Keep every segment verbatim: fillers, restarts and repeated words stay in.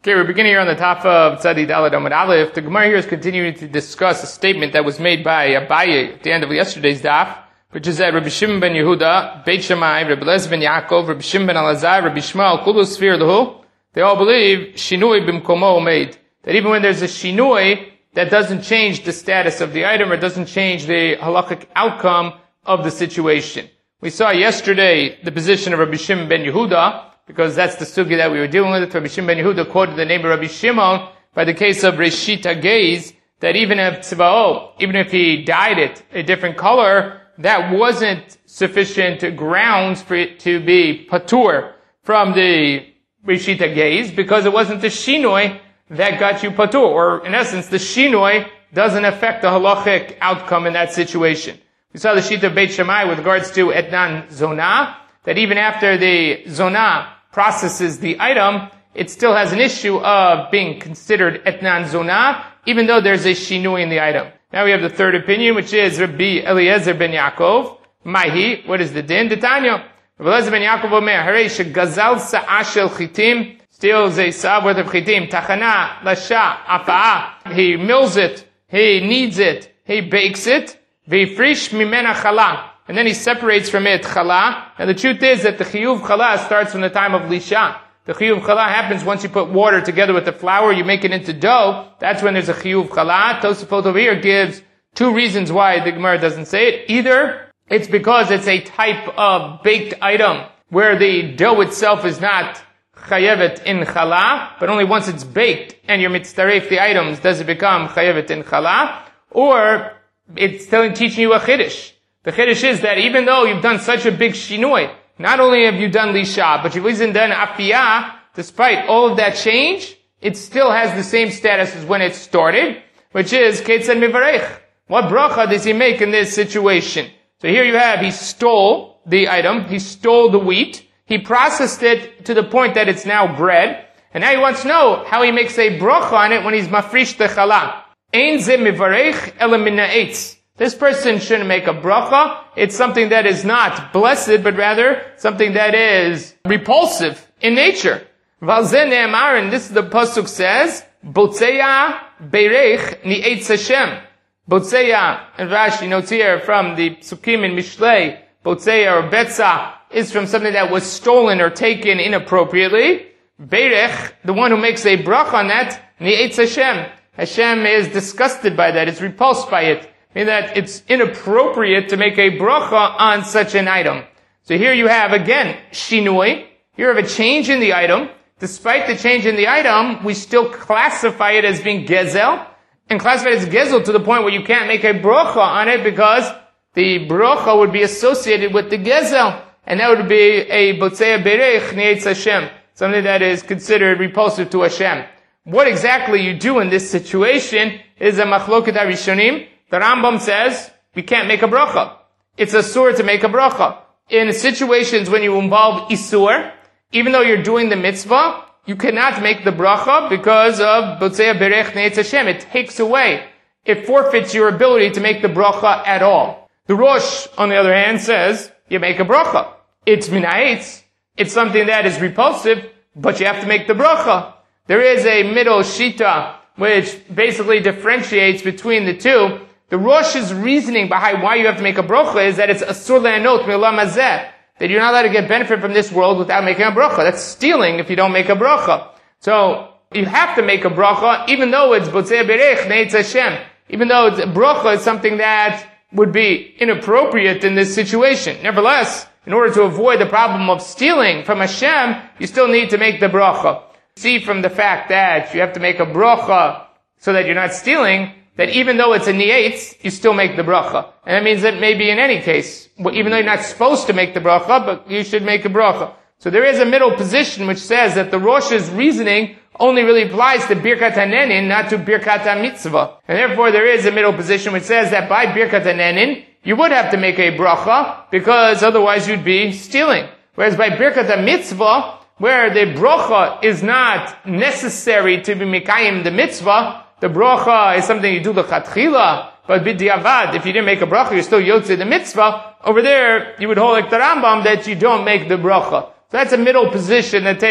Okay, we're beginning here on the top of Tzadi Daled Amud Aleph. The Gemara here is continuing to discuss a statement that was made by Abaye at the end of yesterday's daf, which is that Rabbi Shimon ben Yehuda, Beit Shammai, Rabbi Eliezer ben Yaakov, Rabbi Shimon ben Elazar, Rabbi Shmuel, Kulu Sfir Lahu, they all believe Shinui b'mkomo made. That even when there's a Shinui, that doesn't change the status of the item or doesn't change the halachic outcome of the situation. We saw yesterday the position of Rabbi Shimon ben Yehuda, because that's the sugi that we were dealing with. Rabbi Shimon ben Yehuda quoted the name of Rabbi Shimon by the case of Reshit HaGeiz, that even if tzva'o, even if he dyed it a different color, that wasn't sufficient grounds for it to be patur from the Reshit HaGeiz, because it wasn't the shinoi that got you patur, or in essence, the shinoi doesn't affect the halachic outcome in that situation. We saw the sheet of Beit Shammai with regards to etnan zonah, that even after the zonah processes the item, it still has an issue of being considered etnan zonah, even though there's a shinui in the item. Now we have the third opinion, which is Rabbi Eliezer ben Yaakov. Mahi, what is the din? The Tanya. Rabbi Eliezer ben Yaakov omer, harei shegazal sa'a shel chitim, steals a sa'a worth of chitim, tachana, lasha, afa'a, he mills it, he kneads it, he bakes it, ve'ifrish mimena chala, and then he separates from it chala. And the truth is that the chiyuv chala starts from the time of lisha. The chiyuv chala happens once you put water together with the flour, you make it into dough. That's when there's a chiyuv chala. Tosafot over here gives two reasons why the Gemara doesn't say it. Either it's because it's a type of baked item where the dough itself is not chayevet in chala, but only once it's baked and you're mitztaref the items does it become chayevet in chala. Or it's telling, teaching you a chiddush. The chiddush is that even though you've done such a big shinui, not only have you done lisha, but you've even done afiyah, despite all of that change, it still has the same status as when it started, which is ketzad mivarech. What bracha does he make in this situation? So here you have, he stole the item, he stole the wheat, he processed it to the point that it's now bread, and now he wants to know how he makes a bracha on it when he's mafrish the chala. Ein ze mivarech ela min ha'etz. This person shouldn't make a bracha. It's something that is not blessed, but rather something that is repulsive in nature. Valzeh ne'emar, and this is the pasuk says, Botzeya beirech ni'etz Hashem. Botzeya, and Rashi notes here from the psukim in Mishlei, Botzeya or Betza is from something that was stolen or taken inappropriately. Beirech, the one who makes a bracha on that, ni'etz Hashem. Hashem is disgusted by that, it's repulsed by it. In that it's inappropriate to make a bracha on such an item. So here you have, again, shinui. Here you have a change in the item. Despite the change in the item, we still classify it as being gezel, and classify it as gezel to the point where you can't make a bracha on it because the bracha would be associated with the gezel, and that would be a botzeya berech ni'etz Hashem, something that is considered repulsive to Hashem. What exactly you do in this situation is a machloket harishonim. The Rambam says, we can't make a bracha. It's asur to make a bracha. In situations when you involve isur, even though you're doing the mitzvah, you cannot make the bracha because of Botzeya Berech Ne'etz Hashem. It takes away. It forfeits your ability to make the bracha at all. The Rosh, on the other hand, says, you make a bracha. It's minayetz. It's something that is repulsive, but you have to make the bracha. There is a middle shita, which basically differentiates between the two. The Rosh's reasoning behind why you have to make a bracha is that it's asur le'anot mi'olam hazeh, that you're not allowed to get benefit from this world without making a bracha. That's stealing if you don't make a bracha. So, you have to make a bracha, even though it's botzeya berech ne'etz Hashem. Even though it's, a bracha is something that would be inappropriate in this situation. Nevertheless, in order to avoid the problem of stealing from Hashem, you still need to make the bracha. See from the fact that you have to make a bracha so that you're not stealing, that even though it's a ni'etz, you still make the bracha. And that means that maybe in any case, even though you're not supposed to make the bracha, but you should make a bracha. So there is a middle position which says that the Rosh's reasoning only really applies to Birkat HaNenin, not to Birkat HaMitzvah. And therefore there is a middle position which says that by Birkat HaNenin, you would have to make a bracha, because otherwise you'd be stealing. Whereas by Birkat HaMitzvah, where the bracha is not necessary to be mikayim the mitzvah, the bracha is something you do l'chatchila, but b'diavad, if you didn't make a bracha, you're still yotze the mitzvah. Over there, you would hold like the Rambam that you don't make the bracha. So that's a middle position that takes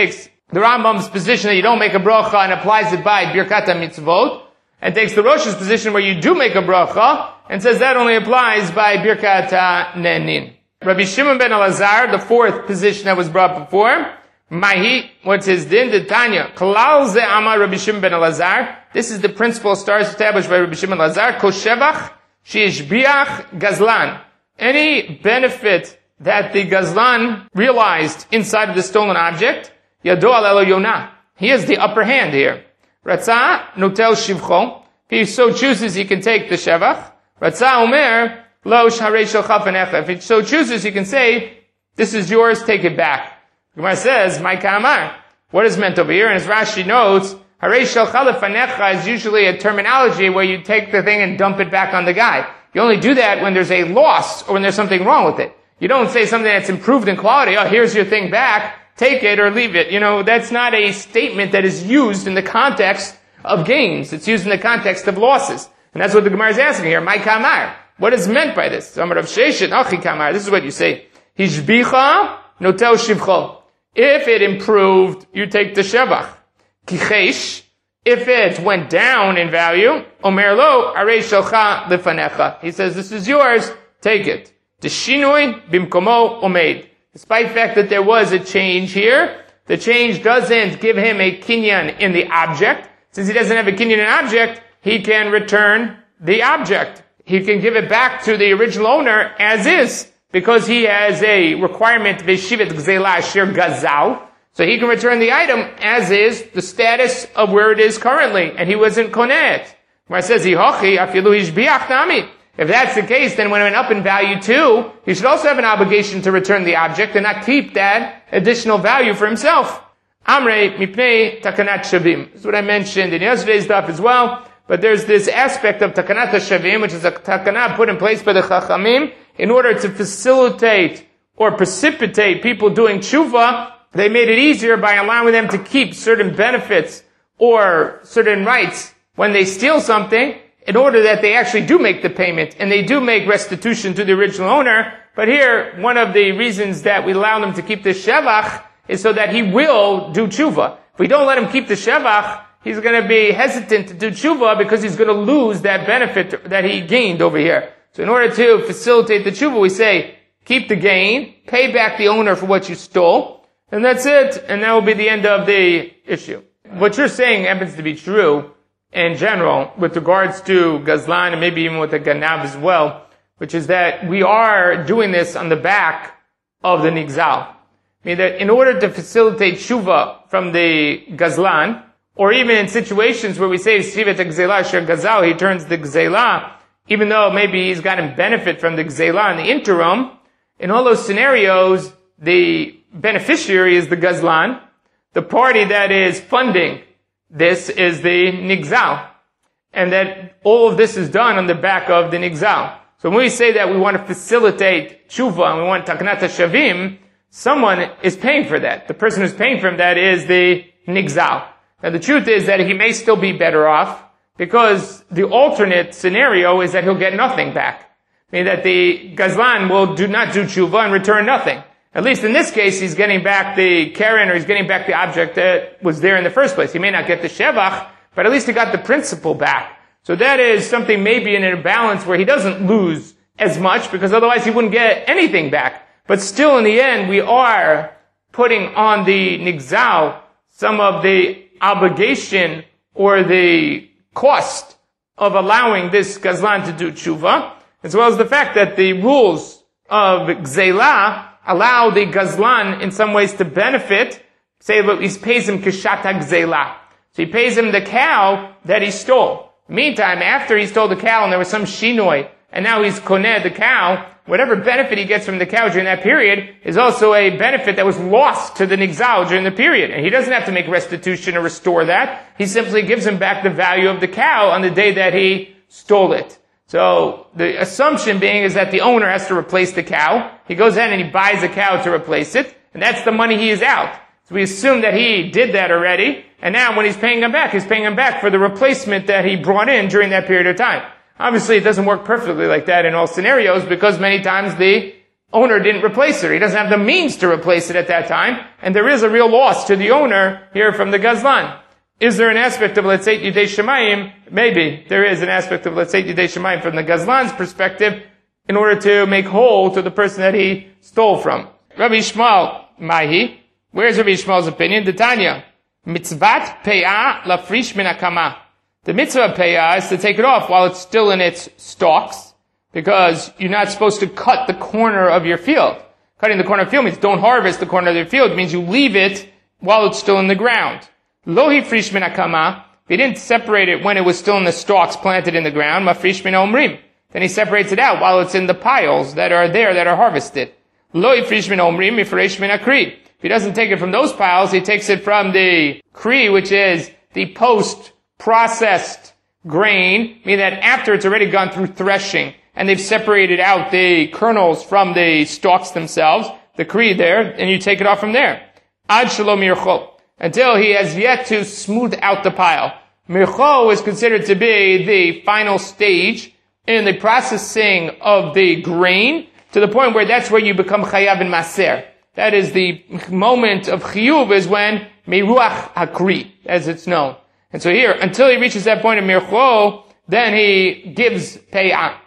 the Rambam's position that you don't make a bracha and applies it by Birkat HaMitzvot, and takes the Rosh's position where you do make a bracha, and says that only applies by Birkat HaNenin. Rabbi Shimon ben Elazar, the fourth position that was brought before, Mahi, what's his din? The Tanya. Klal ze amar Rabbi Shimon ben Elazar. This is the principle established by Rabbi Shimon ben Elazar. Kol shevach sheishbiach gazlan. Any benefit that the gazlan realized inside of the stolen object, yado alelo yonah. He has the upper hand here. Ratzah notel shivcho. If he so chooses, he can take the shevach. Ratzah omer lo sharei shelcha fanecha. If he so chooses, he can say, this is yours, take it back. Gemara says, "My kamar." What is meant over here? And as Rashi notes, "Harei shelcha lefanecha" is usually a terminology where you take the thing and dump it back on the guy. You only do that when there's a loss or when there's something wrong with it. You don't say something that's improved in quality. Oh, here's your thing back. Take it or leave it. You know, that's not a statement that is used in the context of gains. It's used in the context of losses, and that's what the Gemara is asking here. "My kamar." What is meant by this? Amar Rav Sheshet, "Achi kamar." This is what you say. Hishbicha notel shivcho. If it improved, you take the shevach. Kichesh, if it went down in value, omer lo, arei shelcha lefanecha. He says, this is yours, take it. Deshinui bimkomo omeid. Despite the fact that there was a change here, the change doesn't give him a kinyan in the object. Since he doesn't have a kinyan in the object, he can return the object. He can give it back to the original owner as is, because he has a requirement of Shivat Gzela Asher Gazal, so he can return the item as is, the status of where it is currently, and he wasn't konet. Where it says, Hihochi, afilu hishbiach nami. If that's the case, then when it went up in value too, he should also have an obligation to return the object and not keep that additional value for himself. Amrei mipnei takanat shavim. This is what I mentioned in yesterday's stuff as well, but there's this aspect of takanat shavim, which is a takanat put in place by the Chachamim, in order to facilitate or precipitate people doing tshuva. They made it easier by allowing them to keep certain benefits or certain rights when they steal something, in order that they actually do make the payment and they do make restitution to the original owner. But here, one of the reasons that we allow them to keep the shevach is so that he will do tshuva. If we don't let him keep the shevach, he's going to be hesitant to do tshuva because he's going to lose that benefit that he gained over here. So in order to facilitate the tshuva, we say, keep the gain, pay back the owner for what you stole, and that's it, and that will be the end of the issue. What you're saying happens to be true in general with regards to Gazlan and maybe even with the Ganav as well, which is that we are doing this on the back of the Nigzal. I mean that in order to facilitate tshuva from the Gazlan, or even in situations where we say, Shivat Gzela Sher Gazal, he turns the Gzela, even though maybe he's gotten benefit from the Gzela in the interim, in all those scenarios, the beneficiary is the Gazlan. The party that is funding this is the Nigzal. And that all of this is done on the back of the Nigzal. So when we say that we want to facilitate tshuva and we want takanat shavim, someone is paying for that. The person who's paying for that is the Nigzal. Now the truth is that he may still be better off, because the alternate scenario is that he'll get nothing back. I mean that the Gazlan will do not do tshuva and return nothing. At least in this case, he's getting back the keren, or he's getting back the object that was there in the first place. He may not get the shevach, but at least he got the principal back. So that is something maybe in a balance where he doesn't lose as much, because otherwise he wouldn't get anything back. But still in the end, we are putting on the Nigzal some of the obligation or the cost of allowing this Gazlan to do tshuva, as well as the fact that the rules of Gzela allow the Gazlan in some ways to benefit. Say that he pays him Kishata Gzela. So he pays him the cow that he stole. Meantime, after he stole the cow and there was some shinoi, and now he's koneh the cow, whatever benefit he gets from the cow during that period is also a benefit that was lost to the Nigzal during the period. And he doesn't have to make restitution or restore that. He simply gives him back the value of the cow on the day that he stole it. So the assumption being is that the owner has to replace the cow. He goes ahead and he buys a cow to replace it, and that's the money he is out. So we assume that he did that already, and now when he's paying him back, he's paying him back for the replacement that he brought in during that period of time. Obviously, it doesn't work perfectly like that in all scenarios, because many times the owner didn't replace it. He doesn't have the means to replace it at that time, and there is a real loss to the owner here from the Gazlan. Is there an aspect of Letzeit Yidei Shemayim? Maybe. There is an aspect of Letzeit Yidei Shemayim from the Gazlan's perspective in order to make whole to the person that he stole from. Rabbi Yishmael, Mahi. Where's Rabbi Yishmael's opinion? The Tanya. Mitzvat Pe'ah lafrish min hakama. The mitzvah of Pe'ah is to take it off while it's still in its stalks, because you're not supposed to cut the corner of your field. Cutting the corner of the field means don't harvest the corner of your field. It means you leave it while it's still in the ground. Lo hifrish min hakama. If he didn't separate it when it was still in the stalks planted in the ground, mafrish min omrim. Then he separates it out while it's in the piles that are there that are harvested. Lo hifrish min omrim, mifresh min akri. If he doesn't take it from those piles, he takes it from the kri, which is the post-processed grain, meaning that after it's already gone through threshing, and they've separated out the kernels from the stalks themselves, the kri there, and you take it off from there. Ad shalom mircho. Until he has yet to smooth out the pile. Mircho is considered to be the final stage in the processing of the grain, to the point where that's where you become chayav in maser. That is the moment of chiyuv, is when miruach hakri, as it's known. And so here, until he reaches that point of mircho, then he gives payah.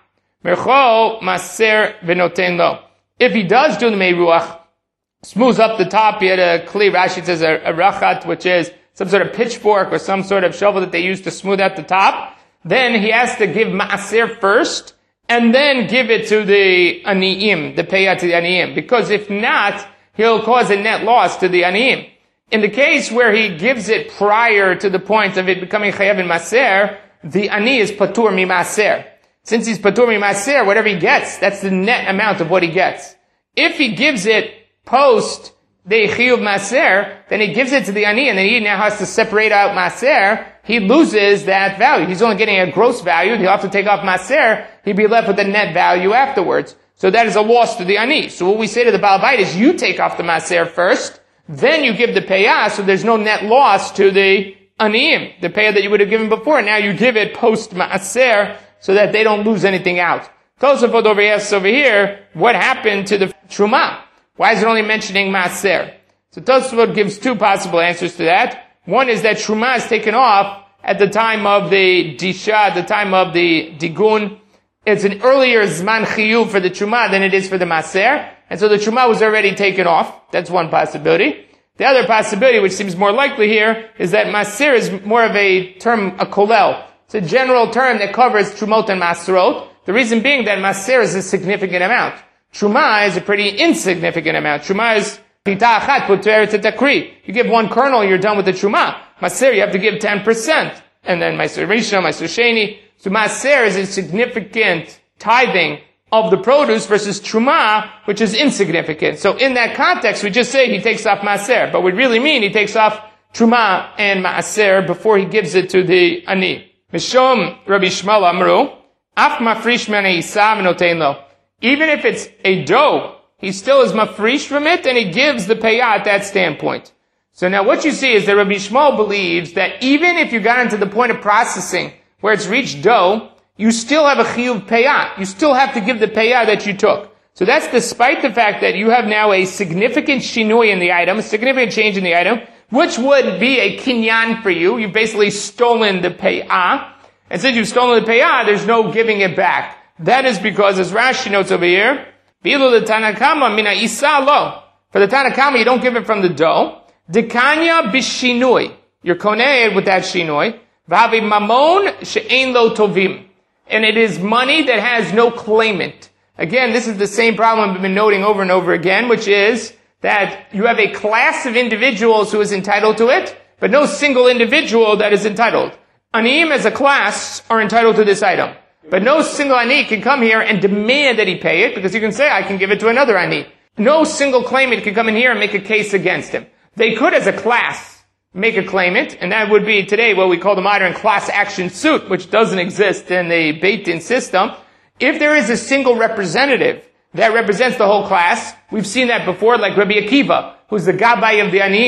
Mircho maser v'noten lo. If he does do the miruach, smooths up the top, he had a kli, Rashi says a, a rachat, which is some sort of pitchfork or some sort of shovel that they use to smooth out the top, then he has to give ma'aser first, and then give it to the aniyim, the payah to the aniyim. Because if not, he'll cause a net loss to the aniyim. In the case where he gives it prior to the point of it becoming chayav in maser, the ani is patur mi maser. Since he's patur mi maser, whatever he gets, that's the net amount of what he gets. If he gives it post the chiyuv maser, then he gives it to the ani, and then he now has to separate out maser. He loses that value. He's only getting a gross value. He'll have to take off maser. He'd be left with the net value afterwards. So that is a loss to the ani. So what we say to the Baal Bayit is, you take off the maser first, then you give the payah, so there's no net loss to the aniyim, the payah that you would have given before. Now you give it post maser, so that they don't lose anything out. Tosafot over here, over here, what happened to the truma? Why is it only mentioning maser? So Tosafot gives two possible answers to that. One is that truma is taken off at the time of the disha, at the time of the digun. It's an earlier zman chiyuv for the truma than it is for the maser, and so the truma was already taken off. That's one possibility. The other possibility, which seems more likely here, is that maser is more of a term, a kolel. It's a general term that covers trumot and maserot. The reason being that maser is a significant amount. Truma is a pretty insignificant amount. Truma is pita achat puteret etakri. You give one kernel, you're done with the truma. Maser, you have to give ten percent. And then maser rishon, maser sheni. So maser is a significant tithing of the produce versus truma, which is insignificant. So in that context, we just say he takes off maser, but we really mean he takes off truma and maser before he gives it to the ani. Mishom Rabbi Yishmael Amru, af mafrish min isav notein lo. Even if it's a dough, he still is mafrish from it, and he gives the payah at that standpoint. So now what you see is that Rabbi Yishmael believes that even if you got into the point of processing where it's reached dough, you still have a chiyuv payah. You still have to give the payah that you took. So that's despite the fact that you have now a significant shinui in the item, a significant change in the item, which would be a kinyan for you. You've basically stolen the payah. And since you've stolen the payah, there's no giving it back. That is because, as Rashi notes over here, Bilu the Tanakama mina isa lo. For the Tanakama, you don't give it from the dough. Dekanya bishinui. You're koneh with that shinui. V'havi mamon she'ein lo tovim. And it is money that has no claimant. Again, this is the same problem we've been noting over and over again, which is that you have a class of individuals who is entitled to it, but no single individual that is entitled. Aniyim as a class are entitled to this item. But no single ani can come here and demand that he pay it, because you can say, I can give it to another ani. No single claimant can come in here and make a case against him. They could, as a class, make a claimant, and that would be today what we call the modern class action suit, which doesn't exist in the Beit Din system. If there is a single representative that represents the whole class, we've seen that before, like Rabbi Akiva, who's the Gabbai of the Aniyim.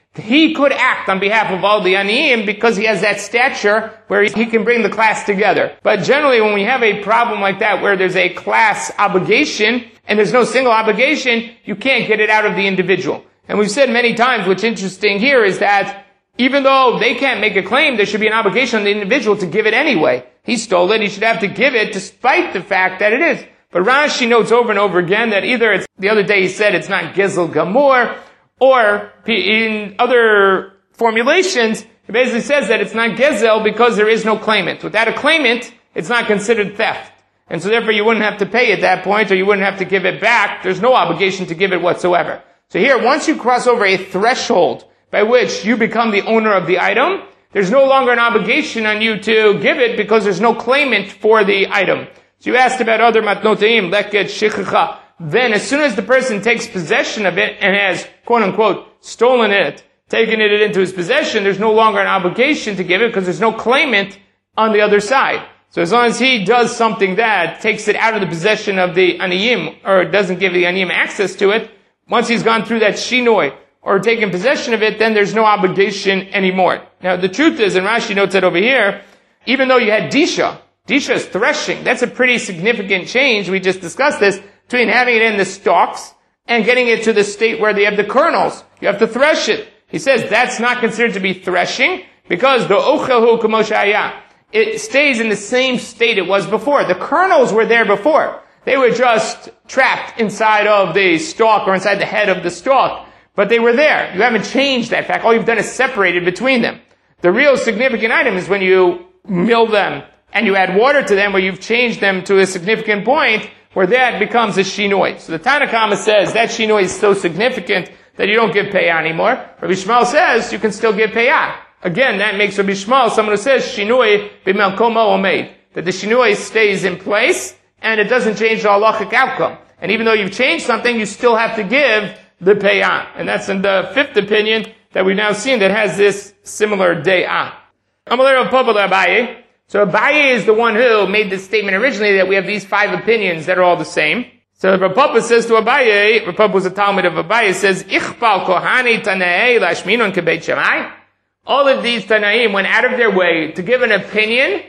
he could act on behalf of all the aniyim because he has that stature where he can bring the class together. But generally, when we have a problem like that where there's a class obligation and there's no single obligation, you can't get it out of the individual. And we've said many times, what's interesting here is that even though they can't make a claim, there should be an obligation on the individual to give it anyway. He stole it, he should have to give it despite the fact that it is. But Rashi notes over and over again that either it's, the other day he said it's not Gezel Gamor, or in other formulations, he basically says that it's not Gezel because there is no claimant. Without a claimant, it's not considered theft. And so therefore you wouldn't have to pay at that point, or you wouldn't have to give it back. There's no obligation to give it whatsoever. So here, once you cross over a threshold by which you become the owner of the item, there's no longer an obligation on you to give it because there's no claimant for the item. So you asked about other matnotaim, leket, shichacha. Then as soon as the person takes possession of it and has, quote unquote, stolen it, taken it into his possession, there's no longer an obligation to give it because there's no claimant on the other side. So as long as he does something that takes it out of the possession of the aniyim, or doesn't give the aniyim access to it, once he's gone through that shinoi, or taken possession of it, then there's no obligation anymore. Now the truth is, and Rashi notes it over here, even though you had disha, disha is threshing, that's a pretty significant change, we just discussed this, between having it in the stalks and getting it to the state where they have the kernels. You have to thresh it. He says that's not considered to be threshing because the ochelhu kamoshaya, it stays in the same state it was before. The kernels were there before. They were just trapped inside of the stalk or inside the head of the stalk, but they were there. You haven't changed that fact. All you've done is separated between them. The real significant item is when you mill them and you add water to them where you've changed them to a significant point where that becomes a shinoi. So the Tanna Kama says that shinoi is so significant that you don't give payah anymore. Rabbi Shmuel says you can still give payah. Again, that makes Rabbi Shmuel someone who says shinoi b'melkomo omeid, that the shinoi stays in place and it doesn't change the halachic outcome. And even though you've changed something, you still have to give the payah. And that's in the fifth opinion that we've now seen that has this similar day'ah. Amalei Rav Papa Abaye. So Abaye is the one who made this statement originally that we have these five opinions that are all the same. So Rav Papa says to Abaye, Rav Papa was a Talmud of Abaye, says, Ichpal kohani Tanaei lashminon kebeit Shammai. All of these Tanaim went out of their way to give an opinion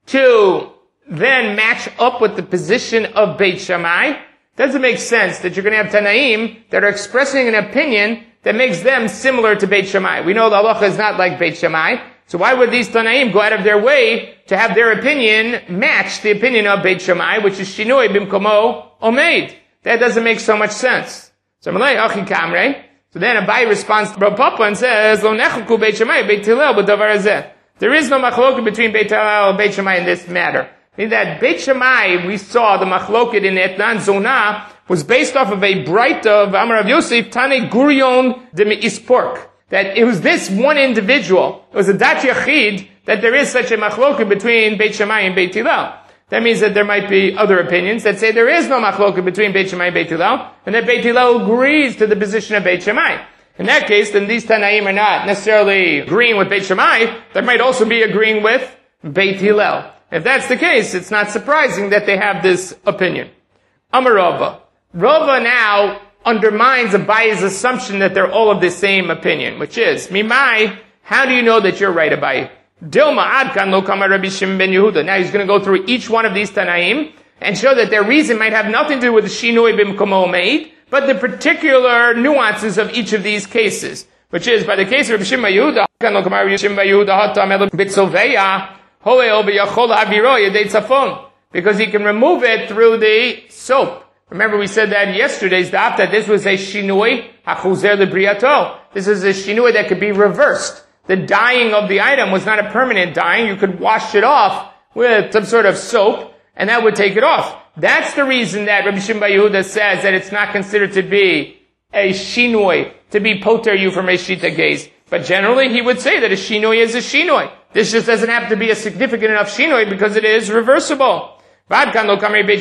to then match up with the position of Beit Shammai. Doesn't make sense that you're going to have Tanaim that are expressing an opinion that makes them similar to Beit Shammai. We know the halacha is not like Beit Shammai. So why would these Tanaim go out of their way to have their opinion match the opinion of Beit Shammai, which is Shinoi Bimkomo Omeid? That doesn't make so much sense. So Malay Achi Kamre. So then Abai responds to Rav Papa and says, Lo nechaku Beit Shammai Beit Hillel b'davar hazeh. There is no machloket between Beit Hillel and Beit Shammai in this matter. In that Beit Shammai, we saw the machloket in Etnan Zonah was based off of a bright of Amar Rav Yosef Tane Gurion de Ispork. That it was this one individual, it was a dat yachid, that there is such a machloket between Beit Shammai and Beit Hillel. That means that there might be other opinions that say there is no machloket between Beit Shammai and Beit Hillel, and that Beit Hillel agrees to the position of Beit Shammai. In that case, then these Tanaim are not necessarily agreeing with Beit Shammai, they might also be agreeing with Beit Hillel. If that's the case, it's not surprising that they have this opinion. Amar Rava. Rava now undermines Abaye's assumption that they're all of the same opinion, which is, Mimai, how do you know that you're right, Abaye? Dilma adkan lo kama Rabbi Shimon ben Yehuda. Now he's going to go through each one of these Tanaim and show that their reason might have nothing to do with the Shinoi b'mkomo omeid, but the particular nuances of each of these cases, which is, by the case of Rabbi Shimon ben Yehuda, adkan lo kama Rabbi Shimon ben Yehuda hatam elo bitzoveya hoel b'yachol aviro yedei tzafon, because he can remove it through the soap. Remember we said that in yesterday's daf that this was a shinui hachuzer lebriato. This is a shinui that could be reversed. The dyeing of the item was not a permanent dyeing. You could wash it off with some sort of soap, and that would take it off. That's the reason that Rabbi Shimon ben Yehuda says that it's not considered to be a shinui, to be poter you from a shita gaze. But generally he would say that a shinui is a shinui. This just doesn't have to be a significant enough shinui because it is reversible. Over there, Beit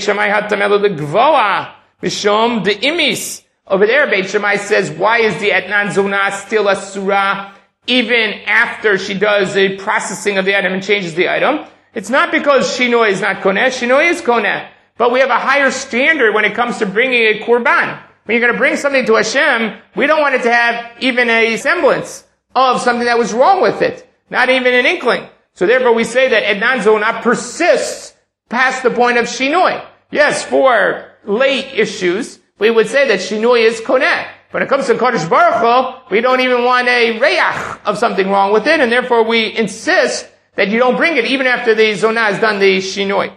Shammai says, why is the Etnan Zonah still a surah even after she does the processing of the item and changes the item? It's not because Shinoi is not Koneh, Shinoi is Koneh. But we have a higher standard when it comes to bringing a Qurban. When you're going to bring something to Hashem, we don't want it to have even a semblance of something that was wrong with it. Not even an inkling. So therefore we say that Ednan Zonah persists past the point of Shinoi. Yes, for late issues, we would say that Shinoi is Koneh. When it comes to Kodesh Baruch Hu, we don't even want a Reach of something wrong with it, and therefore we insist that you don't bring it even after the Zonah has done the Shinoi.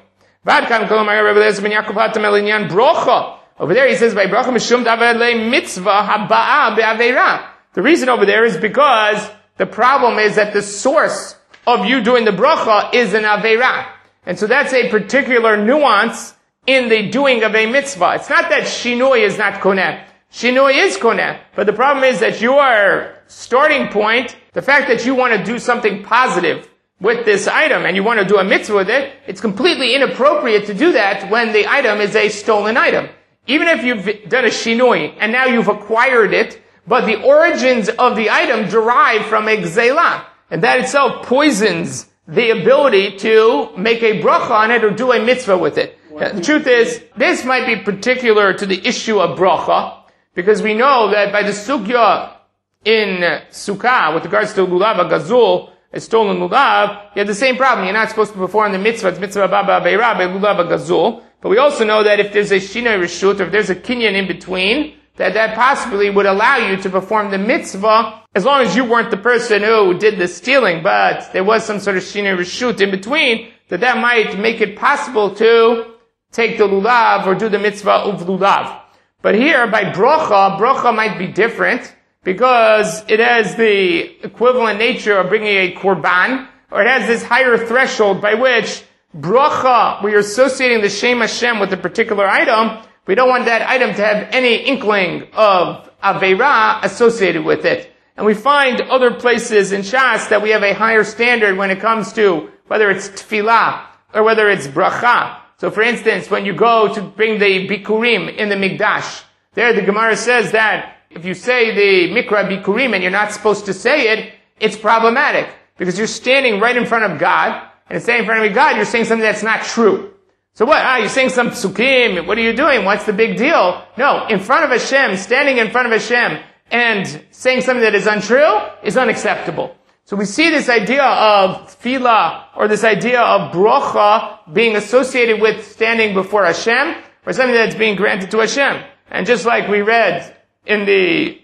Over there he says, by bracha mishum davei mitzvah haba'a be'aveira. The reason over there is because the problem is that the source of you doing the bracha is an aveira. And so that's a particular nuance in the doing of a mitzvah. It's not that shinoi is not koneh. Shinoi is koneh. But the problem is that your starting point, the fact that you want to do something positive with this item and you want to do a mitzvah with it, it's completely inappropriate to do that when the item is a stolen item. Even if you've done a shinoi and now you've acquired it, but the origins of the item derive from a gzeilah. And that itself poisons the ability to make a bracha on it or do a mitzvah with it. Now, the truth is, this might be particular to the issue of bracha, because we know that by the sugya in Sukkah, with regards to lulav agazul, a stolen lulav, you have the same problem. You're not supposed to perform the mitzvah, it's mitzvah baba beira, by lulav agazul. But we also know that if there's a shinoi reshut, or if there's a kinyan in between, that that possibly would allow you to perform the mitzvah, as long as you weren't the person who did the stealing, but there was some sort of shinoi reshut in between, that that might make it possible to take the lulav or do the mitzvah of lulav. But here, by brocha, brocha might be different, because it has the equivalent nature of bringing a korban, or it has this higher threshold by which bracha, we are associating the Shem Hashem with a particular item. We don't want that item to have any inkling of Aveira associated with it. And we find other places in Shas that we have a higher standard when it comes to whether it's tefillah or whether it's bracha. So for instance, when you go to bring the bikurim in the Mikdash, there the Gemara says that if you say the mikra bikurim and you're not supposed to say it, it's problematic. Because you're standing right in front of God, and saying in front of God, you're saying something that's not true. So what? Ah, you're saying some psukim. What are you doing? What's the big deal? No, in front of Hashem, standing in front of Hashem, and saying something that is untrue is unacceptable. So we see this idea of tefillah, or this idea of brocha, being associated with standing before Hashem, or something that's being granted to Hashem. And just like we read in the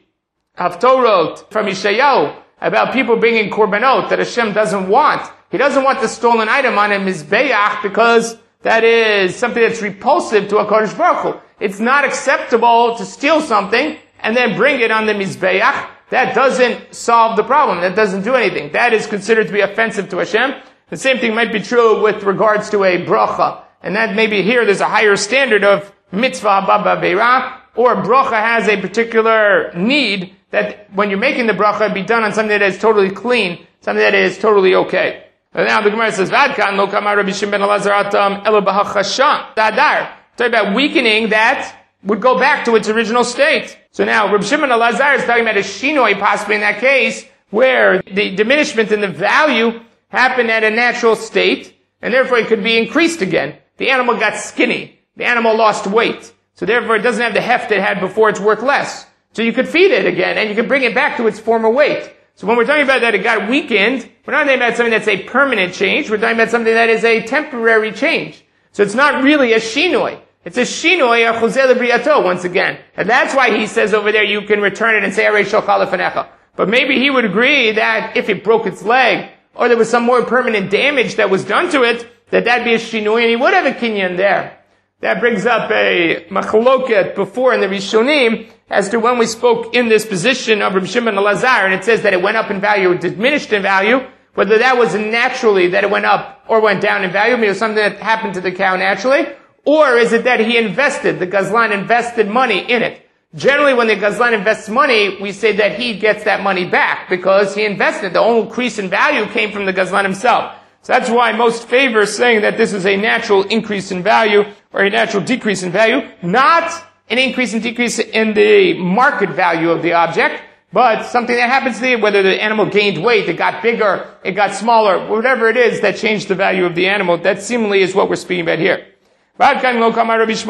Haftorot from Yeshayahu, about people bringing korbanot that Hashem doesn't want, He doesn't want the stolen item on a mizbeach because that is something that's repulsive to a Kodesh Baruch Hu. It's not acceptable to steal something and then bring it on the mizbeach. That doesn't solve the problem. That doesn't do anything. That is considered to be offensive to Hashem. The same thing might be true with regards to a bracha. And that maybe here there's a higher standard of mitzvah baba beira, or bracha has a particular need that when you're making the bracha, it be done on something that is totally clean, something that is totally okay. And now the Gemara says, "Vadkan lo kamar Rabbi Shimon ben Elazar atam elo b'hachasha dadar." Talking about weakening that would go back to its original state. So now Rabbi Shimon ben Elazar is talking about a shinoi, possibly in that case, where the diminishment in the value happened at a natural state, and therefore it could be increased again. The animal got skinny. The animal lost weight. So therefore it doesn't have the heft it had before, it's worth less. So you could feed it again, and you could bring it back to its former weight. So when we're talking about that it got weakened, we're not talking about something that's a permanent change, we're talking about something that is a temporary change. So it's not really a shinoi. It's a shinoi, a chozeh lebriato, once again. And that's why he says over there you can return it and say, Arei shalcha lefanecha. But maybe he would agree that if it broke its leg, or there was some more permanent damage that was done to it, that that'd be a shinoi, and he would have a kinyan there. That brings up a machloket before in the Rishonim as to when we spoke in this position of Rabbi Shimon Elazar, and it says that it went up in value or diminished in value, whether that was naturally that it went up or went down in value, maybe it was something that happened to the cow naturally, or is it that he invested, the Gazlan invested money in it. Generally when the Gazlan invests money, we say that he gets that money back because he invested. The only increase in value came from the Gazlan himself. So that's why most favor saying that this is a natural increase in value or a natural decrease in value, not an increase and decrease in the market value of the object, but something that happens to it, whether the animal gained weight, it got bigger, it got smaller, whatever it is that changed the value of the animal. That seemingly is what we're speaking about here. Rabbi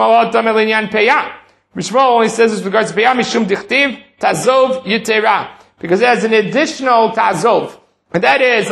Shmuel only says as regards to Peyah, Mishum Dichtiv, Tazov Yitera. because it has an additional tazov. And that is,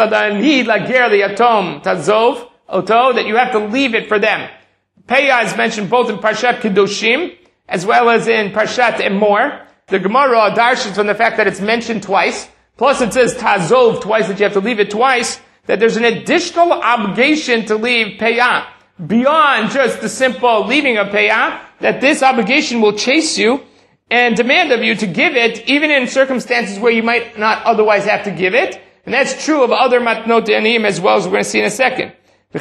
tazov, oto, that you have to leave it for them. Peah is mentioned both in Parshat Kedoshim, as well as in Parshat Emor. The Gemara darshan from the fact that it's mentioned twice, plus it says tazov twice, that you have to leave it twice, that there's an additional obligation to leave Peah, beyond just the simple leaving of Peah, that this obligation will chase you and demand of you to give it, even in circumstances where you might not otherwise have to give it. And that's true of other matnot aniyim as well, as we're going to see in a second.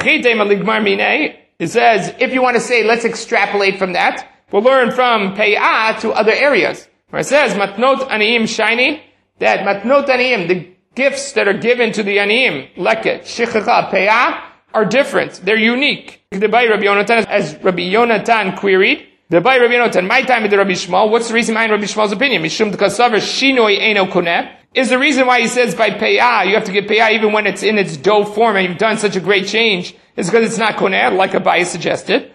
It says, if you want to say, let's extrapolate from that, we'll learn from Peah to other areas. Where it says, matnot aniyim shiny, that matnot aniyim, the gifts that are given to the aniyim, leket, shichacha, Peah, are different. They're unique. The by Rabbi Yonatan, as Rabbi Yonatan queried, the by Rabbi Yonatan, my time with the Rabbi Shmuel, what's the reason behind Rabbi Shmuel's opinion? Mishum d'kasaver shinoi eino koneh, is the reason why he says by Peah, you have to give Peah even when it's in its dough form and you've done such a great change, is because it's not koneh, like Abaye suggested.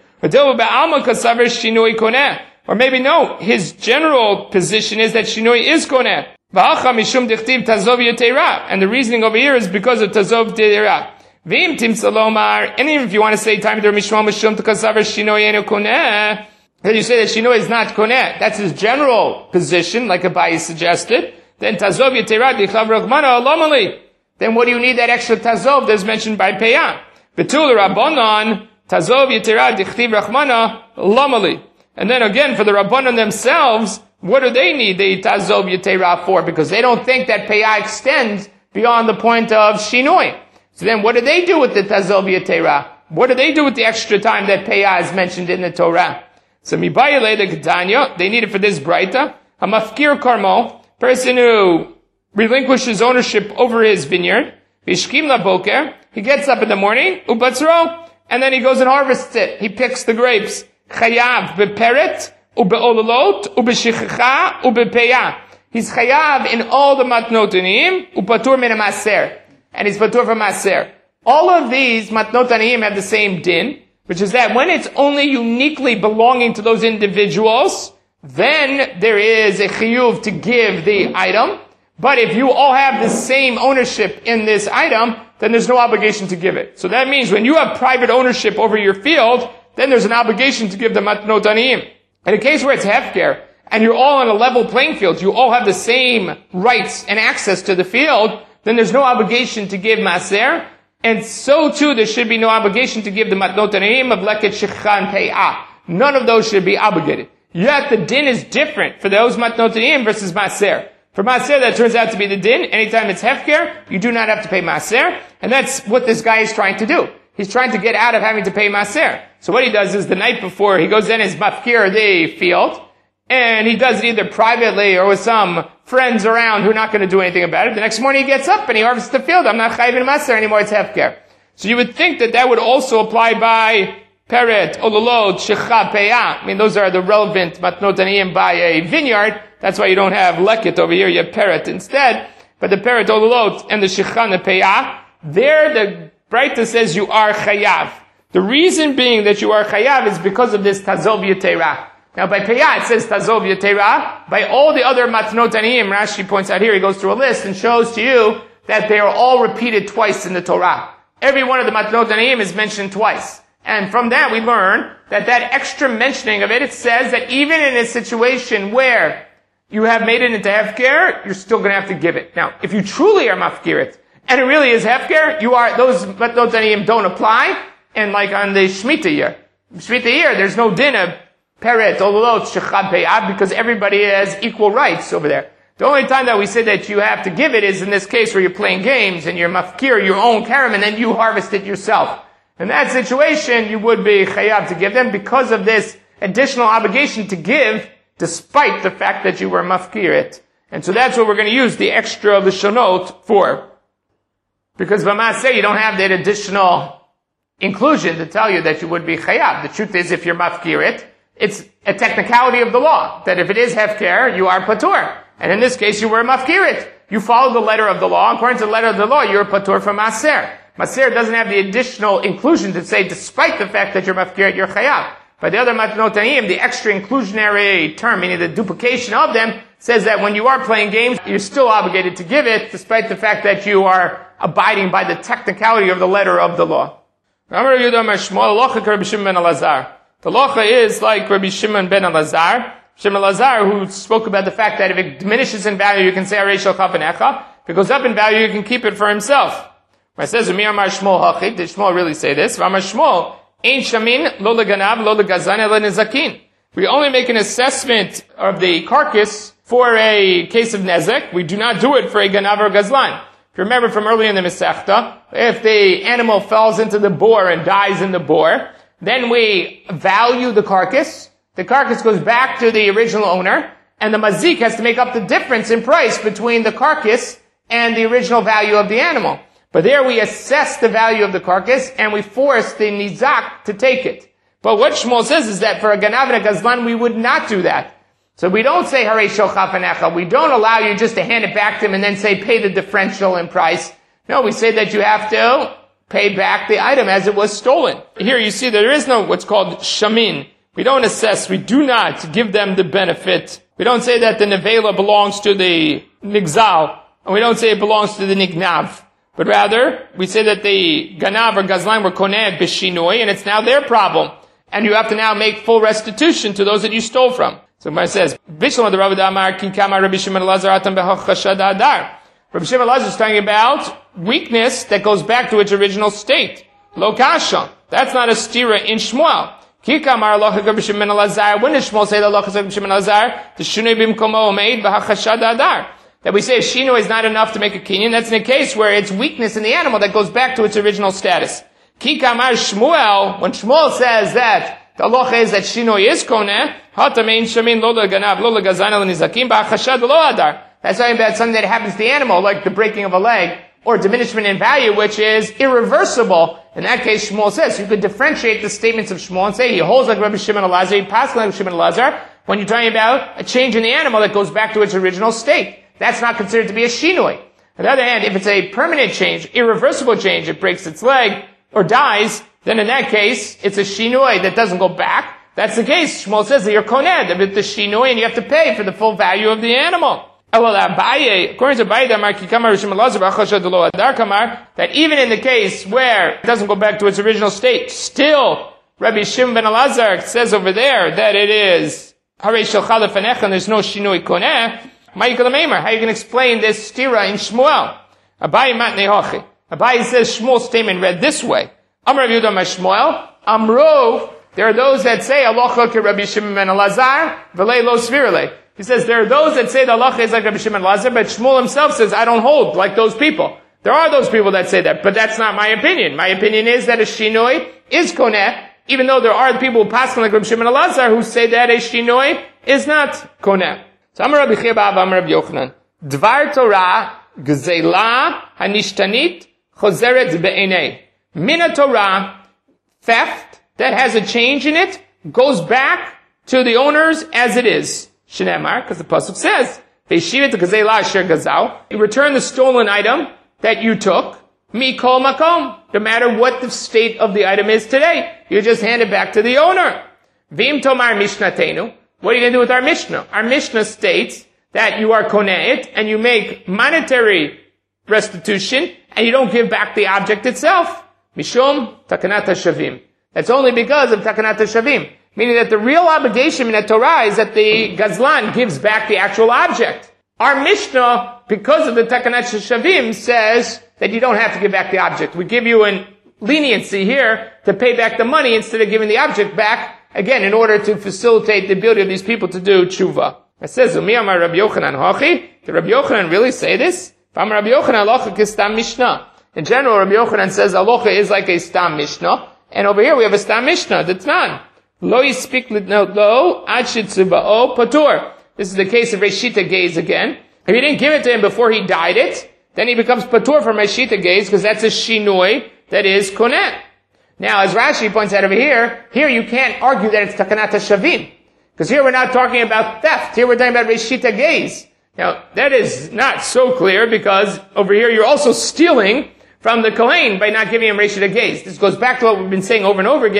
Or maybe no, his general position is that shinoi is koneh. And the reasoning over here is because of tazov teira. And even if you want to say time to Mishmal Mishum to Kasavar Shinoi Eno Koneh, then you say that Shinoi is not Koneh. That's his general position, like Abaye suggested. Then Tazov Yeterat Dichav Rachmana Alamali. Then what do you need that extra Tazov that's mentioned by Peah? Betul Rabbanon Tazov Yeterat Dichtiv Rachmana Alamali. And then again, for the Rabbanon themselves, what do they need the Tazov Yeterat for? Because they don't think that Peah extends beyond the point of Shinoi. So then what do they do with the Tazov Yetera? What do they do with the extra time that Peah is mentioned in the Torah? So Mibayale the Gedanya, they need it for this Braita. A Mafkir Karmo, person who relinquishes ownership over his vineyard. Vishkim Laboker, he gets up in the morning, Ubatzro, and then he goes and harvests it. He picks the grapes. Chayav beperet, ubeololot, ubeshichacha, ubepeah. He's chayav in all the matnotanim, upatur min maser. And he's patur from maser. All of these matnot aniyim have the same din, which is that when it's only uniquely belonging to those individuals, then there is a chiyuv to give the item. But if you all have the same ownership in this item, then there's no obligation to give it. So that means when you have private ownership over your field, then there's an obligation to give the matnot aniyim. In a case where it's hefker, and you're all on a level playing field, you all have the same rights and access to the field, then there's no obligation to give maser, and so too there should be no obligation to give the matnot aniyim of leket shichcha and pe'ah. None of those should be obligated. Yet the din is different for those matnot aniyim versus maser. For maser, that turns out to be the din. Anytime it's hefker, you do not have to pay maser, and that's what this guy is trying to do. He's trying to get out of having to pay maser. So what he does is the night before, he goes in his mafkir the field, and he does it either privately or with some friends around who are not going to do anything about it. The next morning he gets up and he harvests the field. I'm not chayiv in maser anymore, it's hefker. So you would think that that would also apply by peret, ololot, shecha, pe'ah. I mean, those are the relevant matnot aniyim by a vineyard. That's why you don't have leket over here, you have peret instead. But the peret, ololot, and the shecha and the pe'ah, there the Braita says you are chayav. The reason being that you are chayav is because of this tazov yetera. Now by Peah it says Tazov Yetera. By all the other Matnot Aniyim, Rashi points out here, he goes through a list and shows to you that they are all repeated twice in the Torah. Every one of the Matnot Aniyim is mentioned twice. And from that we learn that that extra mentioning of it, it says that even in a situation where you have made it into hefker, you're still going to have to give it. Now, if you truly are mafkirit, and it really is hefker, you are, those Matnot Aniyim don't apply, and like on the Shemitah year. Shemitah year, there's no din of peret, ololot, shechad, pe'ah, because everybody has equal rights over there. The only time that we say that you have to give it is in this case where you're playing games and you're mafkir your own karam and then you harvest it yourself. In that situation, you would be chayav to give them because of this additional obligation to give despite the fact that you were mafkir it. And so that's what we're going to use the extra lishonot for. Because v'maseh, you don't have that additional inclusion to tell you that you would be chayav. The truth is, if you're mafkir it, it's a technicality of the law, that if it is hefker, you are patur. And in this case, you were mafkirit. You follow the letter of the law. According to the letter of the law, you're patur from maser. Maser doesn't have the additional inclusion to say, despite the fact that you're mafkirit, you're chayav. But the other matnotayim, the extra inclusionary term, meaning the duplication of them, says that when you are playing games, you're still obligated to give it, despite the fact that you are abiding by the technicality of the letter of the law. The locha is like Rabbi Shimon ben Elazar. Shimon Elazar, who spoke about the fact that if it diminishes in value, you can say Arei Shel Chafanecha. If it goes up in value, you can keep it for himself. When it says, Umi Amar Shmuel Hachid, did Shmuel really say this? Amar Shmuel, Ein Shamin, Lo Leganav, Lo Legazan, Lo Nezakin. We only make an assessment of the carcass for a case of nezek. We do not do it for a ganav or gazlan. If you remember from earlier in the Masechta, if the animal falls into the bore and dies in the bore, then we value the carcass. The carcass goes back to the original owner, and the mazik has to make up the difference in price between the carcass and the original value of the animal. But there we assess the value of the carcass, and we force the nizak to take it. But what Shmuel says is that for a ganav and a gazlan, we would not do that. So we don't say Harei Shel Chafanecha. We don't allow you just to hand it back to him and then say pay the differential in price. No, we say that you have to pay back the item as it was stolen. Here you see there is no what's called shamin. We don't assess. We do not give them the benefit. We don't say that the nevela belongs to the nigzal, and we don't say it belongs to the nignav. But rather, we say that the ganav or gazlan were koneh b'shinoi, and it's now their problem. And you have to now make full restitution to those that you stole from. So it says, Bishlam the Rabbi Damar ki kama Rabbi Shimon Elazar atam behachashad adar. Rabbi Shimon Elazar is talking about weakness that goes back to its original state. Lo kasha. That's not a stira in Shmuel. Ki kama Rabbi Shimon Elazar. When does Shmuel say the Rabbi Shimon Elazar? The shinui bimkomo omeid behachashad adar. That we say a shino is not enough to make a kinyan. That's in a case where it's weakness in the animal that goes back to its original status. Ki kama Shmuel. When Shmuel says that the halacha is that shinoi is koneh. Hatamein shamin lo leganav lo legazan el nizakim ba'achashad lo adar. That's talking about something that happens to the animal, like the breaking of a leg, or diminishment in value, which is irreversible. In that case, Shmuel says, you could differentiate the statements of Shmuel and say he holds like Rabbi Shimon Elazar, he passes like Rabbi Shimon Elazar, when you're talking about a change in the animal that goes back to its original state. That's not considered to be a shinoi. On the other hand, if it's a permanent change, irreversible change, it breaks its leg, or dies, then in that case, it's a shinoi that doesn't go back. That's the case. Shmuel says that you're koned with the shinoi and you have to pay for the full value of the animal. According to Abaye, that even in the case where it doesn't go back to its original state, still Rabbi Shimon ben Elazar says over there that it is Harei Shel Chafanecha and there's no shinoi koneh. How you can explain this stira in Shmuel? Abaye matnei hochi. Abaye says Shmuel's statement read this way. Amar Rabbi Yehuda Shmuel, Amro, there are those that say halacha ke Rabbi Shimon ben Elazar, v'lei lo svirle. He says there are those that say the halacha is like Rabbi Shimon ben Elazar, but Shmuel himself says I don't hold like those people. There are those people that say that, but that's not my opinion. My opinion is that a shinoi is koneh, even though there are people who pass like Rabbi Shimon ben Elazar who say that a shinoi is not koneh. So Amar Rabbi Chiya bar Amar Rabbi Yochanan, Dvar Torah gzeila hanishtanit chozeret be'enei. Mina Torah, theft that has a change in it, goes back to the owners as it is. Shneimar, because the pasuk says, "Ve'shivet gazela asher gazal." You return the stolen item that you took, mikol makom. No matter what the state of the item is today, you just hand it back to the owner. Vim tomar mishnatenu. What are you going to do with our Mishnah? Our Mishnah states that you are koneh and you make monetary restitution and you don't give back the object itself. Mishum takanat shavim. That's only because of takanat shavim. Meaning that the real obligation in the Torah is that the gazlan gives back the actual object. Our Mishnah, because of the takanat shavim, says that you don't have to give back the object. We give you an leniency here to pay back the money instead of giving the object back, again, in order to facilitate the ability of these people to do tshuva. It says, Umi Amar Rabbi Yochanan Hachi. Did Rabbi Yochanan really say this? Amar Rabbi Yochanan halacha kistam mishnah. In general, Rabbi Yochanan says halacha is like a stam mishnah, and over here we have a stam mishnah that's none. Lo yispik lo ad shitzubao patur. This is the case of Reshita Gaze again. If you didn't give it to him before he dyed it, then he becomes patur from Reshita Gaze because that's a shinoi that is koneh. Now, as Rashi points out over here, here you can't argue that it's takanat shavim. Because here we're not talking about theft. Here we're talking about Reshita Gaze. Now, that is not so clear because over here you're also stealing from the Kohen by not giving him Reshita Gaze. This goes back to what we've been saying over and over again,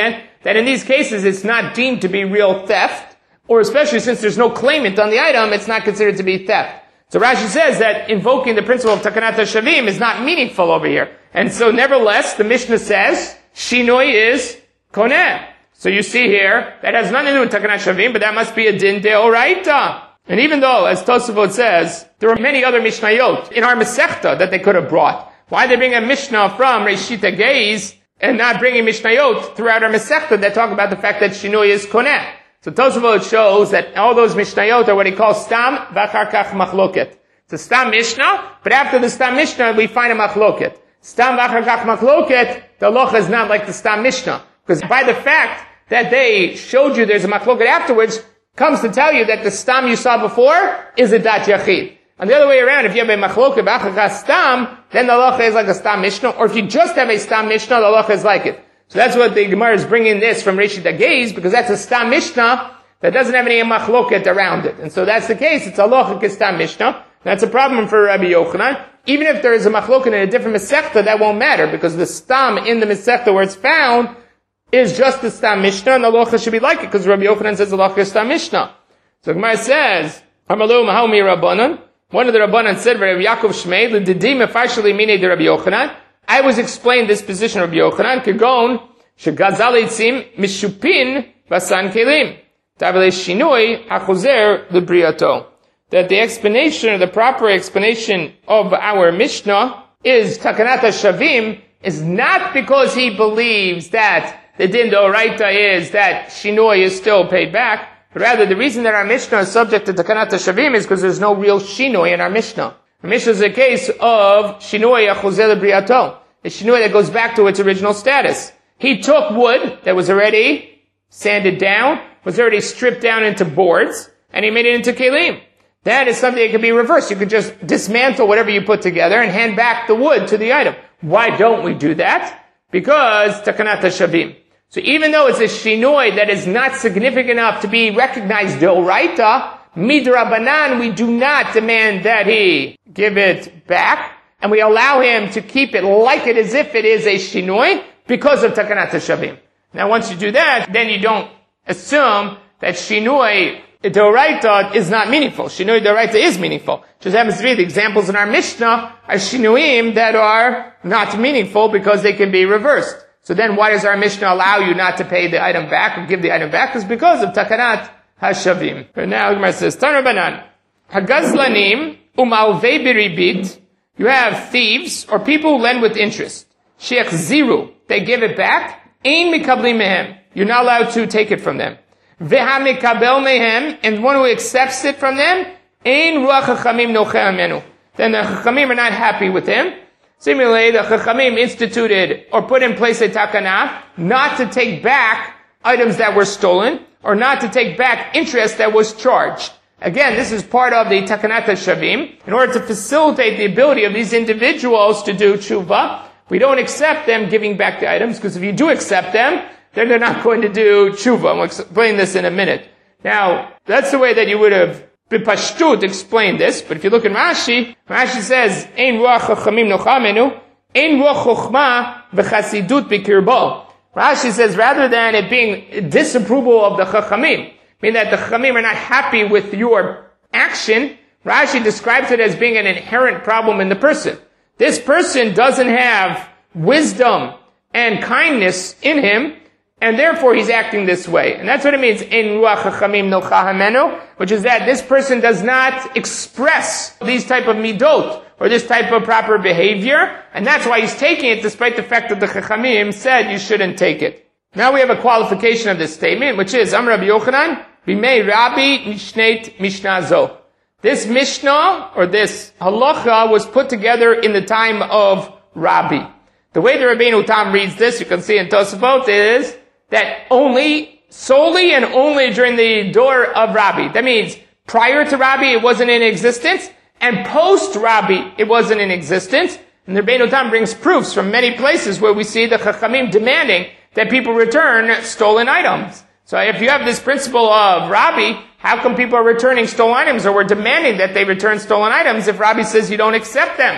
that in these cases it's not deemed to be real theft, or especially since there's no claimant on the item, it's not considered to be theft. So Rashi says that invoking the principle of Takanat HaShavim is not meaningful over here. And so nevertheless, the Mishnah says, Shinoi is Koneh. So you see here, that has nothing to do with Takanat Shavim, but that must be a din deoraita. And even though, as Tosafot says, there are many other Mishnayot in our Masechta that they could have brought. Why they bring a Mishnah from Reshita Geiz and not bringing Mishnayot throughout our Masechta that talk about the fact that Shinoi is Koneh? So Tosafot shows that all those Mishnayot are what he calls Stam V'achar Kach Machloket. It's a Stam Mishnah, but after the Stam Mishnah we find a Machloket. Stam V'achar Kach Machloket, the halacha is not like the Stam Mishnah. Because by the fact that they showed you there's a Machloket afterwards, comes to tell you that the Stam you saw before is a Dat Yachid. And the other way around, if you have a Machloket V'achar Kach Stam, then the halacha is like a Stam Mishnah, or if you just have a Stam Mishnah, the halacha is like it. So that's what the Gemara is bringing this from Reshit HaGeiz, because that's a Stam Mishnah that doesn't have any Machloket around it. And so that's the case, it's a halacha Stam Mishnah. That's a problem for Rabbi Yochanan. Even if there is a Machloket in a different Masechta, that won't matter, because the Stam in the Masechta where it's found is just the Stam Mishnah, and the halacha should be like it, because Rabbi Yochanan says the halacha is Stam Mishnah. So Gemara says, Amalu Mahaumi Rabbanan. One of the Rabbanan said, Rabbi Yaakov Shmei, L'didim Efarshali Mine de Rabbi Yochanan. I was explained this position of Rabbi Yochanan, Kegon, Shegazal Eitzim, Mishupin, Vasan Kelim. Tavle Shinoi, Hachozer, L'briato. That the explanation, or the proper explanation of our Mishnah is Takanat HaShavim, is not because he believes that the din d'oraita is that Shinoi is still paid back, but rather the reason that our Mishnah is subject to Takanat HaShavim is because there's no real Shinoi in our Mishnah. Our Mishnah is a case of Shinoi Achozel Briato, a Shinoi that goes back to its original status. He took wood that was already sanded down, was already stripped down into boards, and he made it into kelim. That is something that can be reversed. You could just dismantle whatever you put together and hand back the wood to the item. Why don't we do that? Because Takanat HaShavim. So even though it's a shinoi that is not significant enough to be recognized d'oraita, midrabanan, we do not demand that he give it back, and we allow him to keep it like it as if it is a shinoi because of Takanat HaShavim. Now once you do that, then you don't assume that shinoi d'oraita is not meaningful. Shinoi d'oraita is meaningful. Just happens to be the examples in our Mishnah are shinuim that are not meaningful because they can be reversed. So then why does our Mishnah allow you not to pay the item back or give the item back? It's because of Takanat HaShavim. But now Gemara says, Taner Banan, Hagazlanim umalvei biribit, you have thieves or people who lend with interest. Sheikh Ziru, they give it back. Ein mikabli mehem, you're not allowed to take it from them. Vehamikabel mehem, and one who accepts it from them, ein ruach chachamim nocheh amenu. Then the chachamim are not happy with him. Similarly, the chachamim instituted or put in place a takana not to take back items that were stolen, or not to take back interest that was charged. Again, this is part of the Takanat HaShavim. In order to facilitate the ability of these individuals to do tshuva, we don't accept them giving back the items, because if you do accept them, then they're not going to do tshuva. I'll explain this in a minute. Now, that's the way that you would have b'pashtut explained this, but if you look in Rashi, Rashi says, Ein ruach chachamim nochamenu, ein ruach chochma v'chasidut b'kirbo. Rashi says, rather than it being disapproval of the chachamim, meaning that the chachamim are not happy with your action, Rashi describes it as being an inherent problem in the person. This person doesn't have wisdom and kindness in him, and therefore he's acting this way. And that's what it means, in ruach chachamim nochahamenu, which is that this person does not express these type of midot, or this type of proper behavior, and that's why he's taking it, despite the fact that the chachamim said you shouldn't take it. Now we have a qualification of this statement, which is, Am Rabbi Yochanan, bimei Rabbi mishneit mishnazo. This Mishnah, or this halacha, was put together in the time of Rabbi. The way the Rabbeinu Tam reads this, you can see in Tosafot, is that only, solely and only during the door of Rabbi. That means, prior to Rabbi, it wasn't in existence, and post-Rabbi, it wasn't in existence. And the Rabbeinu Tam brings proofs from many places where we see the Chachamim demanding that people return stolen items. So if you have this principle of Rabbi, how come people are returning stolen items, or we're demanding that they return stolen items if Rabbi says you don't accept them?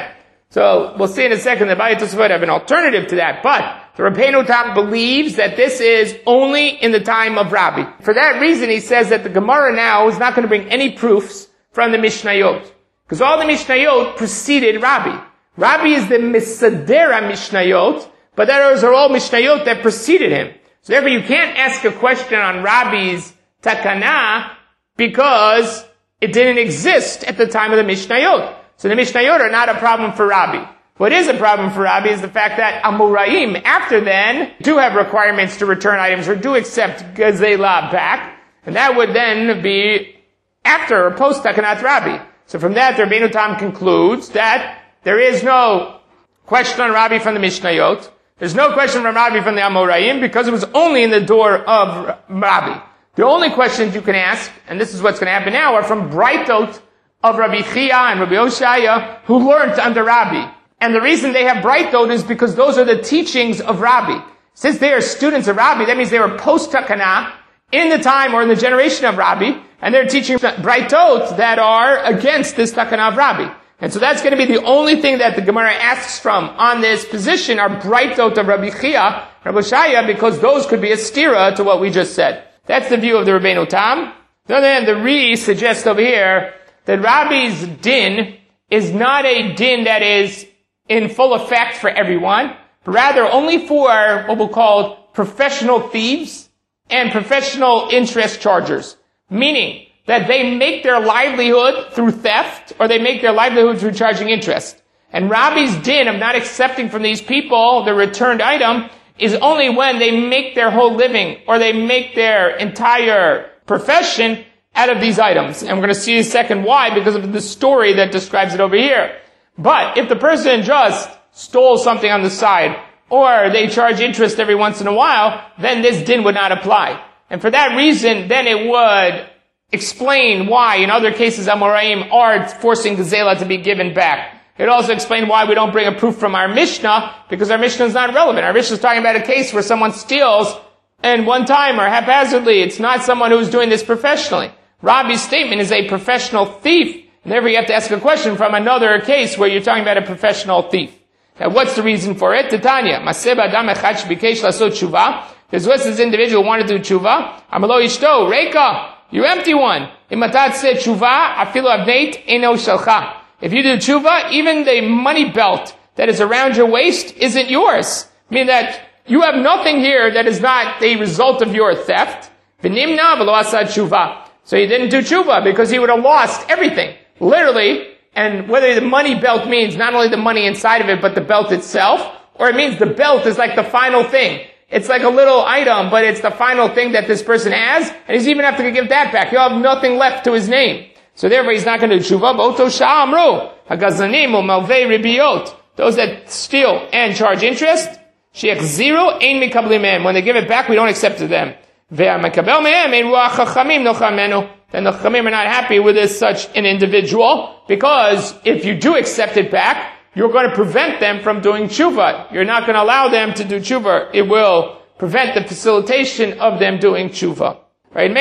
So we'll see in a second that Abaye Tosafot have an alternative to that, but the Rabbeinu Tam believes that this is only in the time of Rabbi. For that reason, he says that the Gemara now is not going to bring any proofs from the Mishnayot, because all the Mishnayot preceded Rabbi. Rabbi is the Misadera Mishnayot, but those are all Mishnayot that preceded him. So therefore, you can't ask a question on Rabbi's Takana because it didn't exist at the time of the Mishnayot. So the Mishnayot are not a problem for Rabbi. What is a problem for Rabbi is the fact that Amoraim, after then, do have requirements to return items or do accept Gazela back, and that would then be after or post Takanat Rabbi. So from that, the Rabbeinu Tam concludes that there is no question on Rabbi from the Mishnayot. There's no question from Rabbi from the Amoraim because it was only in the door of Rabbi. The only questions you can ask, and this is what's going to happen now, are from Braitot of Rabbi Chia and Rabbi Oshaya, who learned under Rabbi. And the reason they have Braitot is because those are the teachings of Rabbi. Since they are students of Rabbi, that means they were post-Takana, in the time or in the generation of Rabbi, and they're teaching Braitot that are against this Takana of Rabbi. And so that's going to be the only thing that the Gemara asks from on this position are Braitot of Rabbi Chia, Rabbi Oshaya, because those could be a stira to what we just said. That's the view of the Rabbeinu Tam. On the other hand, the Ri suggests over here that Rabbi's din is not a din that is in full effect for everyone, but rather only for what we'll call professional thieves and professional interest chargers. Meaning that they make their livelihood through theft or they make their livelihood through charging interest. And Rabbi's din of not accepting from these people the returned item is only when they make their whole living or they make their entire profession out of these items. And we're going to see in a second why, because of the story that describes it over here. But if the person just stole something on the side, or they charge interest every once in a while, then this din would not apply. And for that reason, then it would explain why in other cases Amoraim are forcing Gazela to be given back. It also explained why we don't bring a proof from our Mishnah, because our Mishnah is not relevant. Our Mishnah is talking about a case where someone steals and one time or haphazardly. It's not someone who's doing this professionally. Rabbi's statement is a professional thief. And therefore you have to ask a question from another case where you're talking about a professional thief. Now what's the reason for it? Titania, Maseh Adam Echad Shebikesh Lasot Tshuva. There's what this individual wanted to do tshuva. Amalo Ishto, Reika, you empty one. Imatat said tshuva, Afilu Avneit Eno Shalcha. If you do tshuva, even the money belt that is around your waist isn't yours. I mean that you have nothing here that is not the result of your theft. V'nimna v'lo asad tshuva. So he didn't do tshuva because he would have lost everything. Literally, and whether the money belt means not only the money inside of it, but the belt itself, or it means the belt is like the final thing. It's like a little item, but it's the final thing that this person has, and he's even have to give that back. He'll have nothing left to his name. So therefore he's not going to do tshuva. B'oto sha'amru, hagazanim u'malvei ribiot. Those that steal and charge interest, sheikh zero, ein mikablim mehem. When they give it back, we don't accept it them. Ve'amekabel mehem, ein ruach chachamim nochamenu. Then the Chachamim are not happy with this, such an individual, because if you do accept it back, you're going to prevent them from doing tshuva. You're not going to allow them to do tshuva. It will prevent the facilitation of them doing tshuva. Right?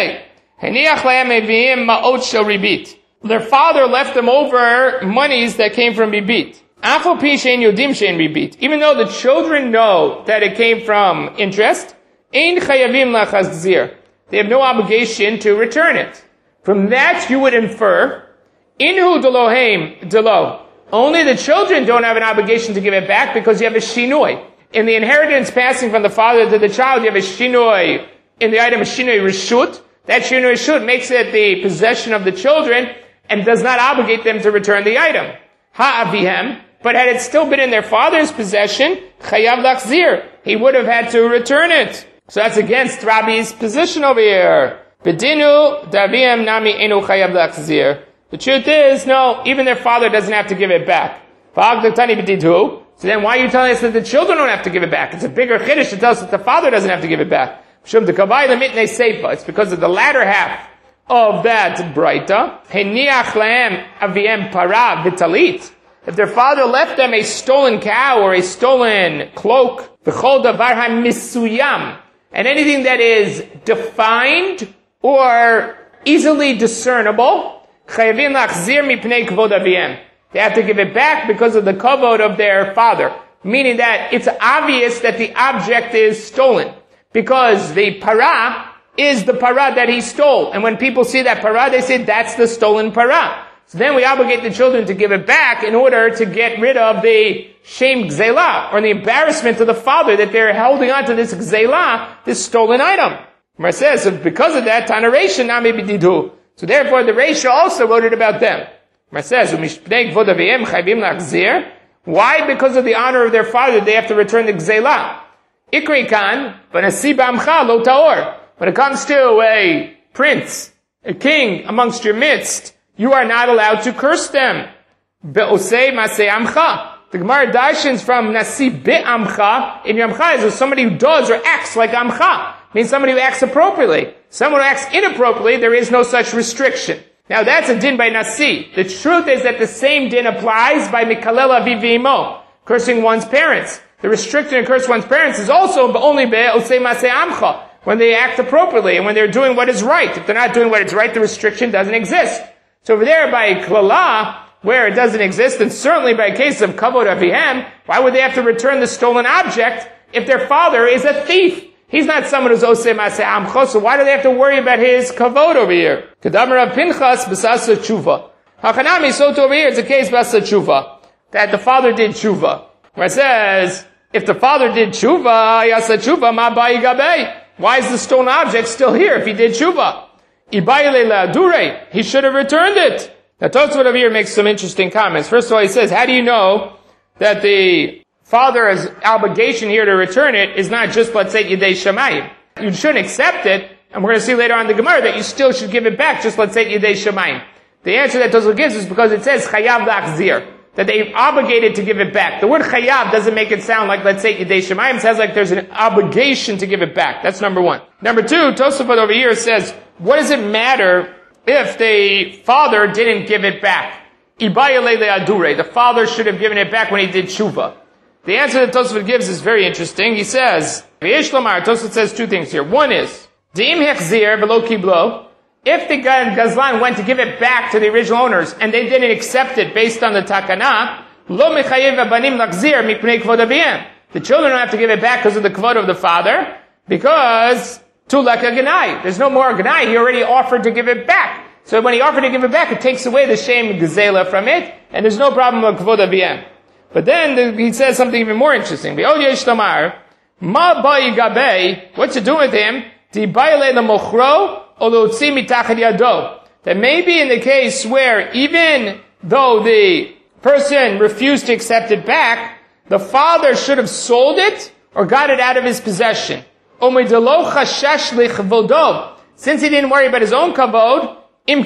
Their father left them over monies that came from bibit. Even though the children know that it came from interest, ein chayavim lachazir. They have no obligation to return it. From that you would infer, inhu delohem delo. Only the children don't have an obligation to give it back because you have a shinoi. In the inheritance passing from the father to the child, you have a shinoi. In the item, a shinoi reshut. That shinoi reshut makes it the possession of the children and does not obligate them to return the item. Ha'avihem. But had it still been in their father's possession, chayav lachzir. He would have had to return it. So that's against Rabbi's position over here. B'dinu daviem nami enu chayav lachzir. The truth is, no, even their father doesn't have to give it back. So then why are you telling us that the children don't have to give it back? It's a bigger chiddush to tell us that the father doesn't have to give it back. It's because of the latter half of that braita. If their father left them a stolen cow or a stolen cloak, and anything that is defined or easily discernible, They have to give it back because of the kavod of their father. Meaning that it's obvious that the object is stolen. Because the para is the para that he stole. And when people see that para, they say that's the stolen para. So then we obligate the children to give it back in order to get rid of the shame gzela, or the embarrassment to the father that they're holding on to this gzela, this stolen item. Gemara says, so because of that, Tana Reisha nami b'didu. So therefore the Reisha also wrote it about them. Gemara says, u'mishpnei kvod aviyem chayvim lachzir. Why? Because of the honor of their father, they have to return the gzela. Ikri kan, v'nasi b'amcha lo taor. When it comes to a prince, a king amongst your midst, you are not allowed to curse them. Be'osei masei amcha. The Gemara darshans from nasi be'amcha. In your amcha is somebody who does or acts like amcha. It means somebody who acts appropriately. Someone who acts inappropriately, there is no such restriction. Now that's a din by nasi. The truth is that the same din applies by mikalel aviv v'imo, cursing one's parents. The restriction to curse one's parents is also only be'osei masei amcha, when they act appropriately and when they're doing what is right. If they're not doing what is right, the restriction doesn't exist. So over there by klala, where it doesn't exist, and certainly by a case of kavod avihem, why would they have to return the stolen object if their father is a thief? He's not someone who's oseh maseh amcho, so why do they have to worry about his kavod over here? Kedamar of Pinchas b'sasa tshuva. Hachanami, so over here, it's a case b'sasa tshuva, that the father did tshuva. Where it says, if the father did tshuva, yasa tshuva, ma ba'i gabei. Why is the stolen object still here if he did tshuva? Ibayile la'adure. He should have returned it. Now Tosfot over here makes some interesting comments. First of all, he says, how do you know that the father's obligation here to return it is not just, let's say, Yidei Shamayim? You shouldn't accept it, and we're going to see later on in the Gemara that you still should give it back, just let's say Yidei Shamayim. The answer that Tosfot gives is because it says Chayav la'achzir, that they've obligated to give it back. The word Chayav doesn't make it sound like, let's say, Yidei Shamayim. It sounds like there's an obligation to give it back. That's number one. Number two, Tosfot over here says, what does it matter if the father didn't give it back? Ibayale le'adure. The father should have given it back when he did tshuva. The answer that Tosfot gives is very interesting. He says, V'yesh lomar, Tosfot says two things here. One is, De'im hechzir v'lo kiblo. If the gazlan went to give it back to the original owners and they didn't accept it based on the takana, lo mechayev abanim lachzir mipnei kvod aviyem. The children don't have to give it back because of the kvod of the father, because tu leka ganai. There's no more ganai. He already offered to give it back. So when he offered to give it back, it takes away the shame gazela from it, and there's no problem with kvod aviyem. But then the, he says something even more interesting. V'od yesh lomar, ma ba'i gabei, what to do with him? Di ba'ile lemochro, that maybe in the case where even though the person refused to accept it back, the father should have sold it or got it out of his possession. Since he didn't worry about his own kavod,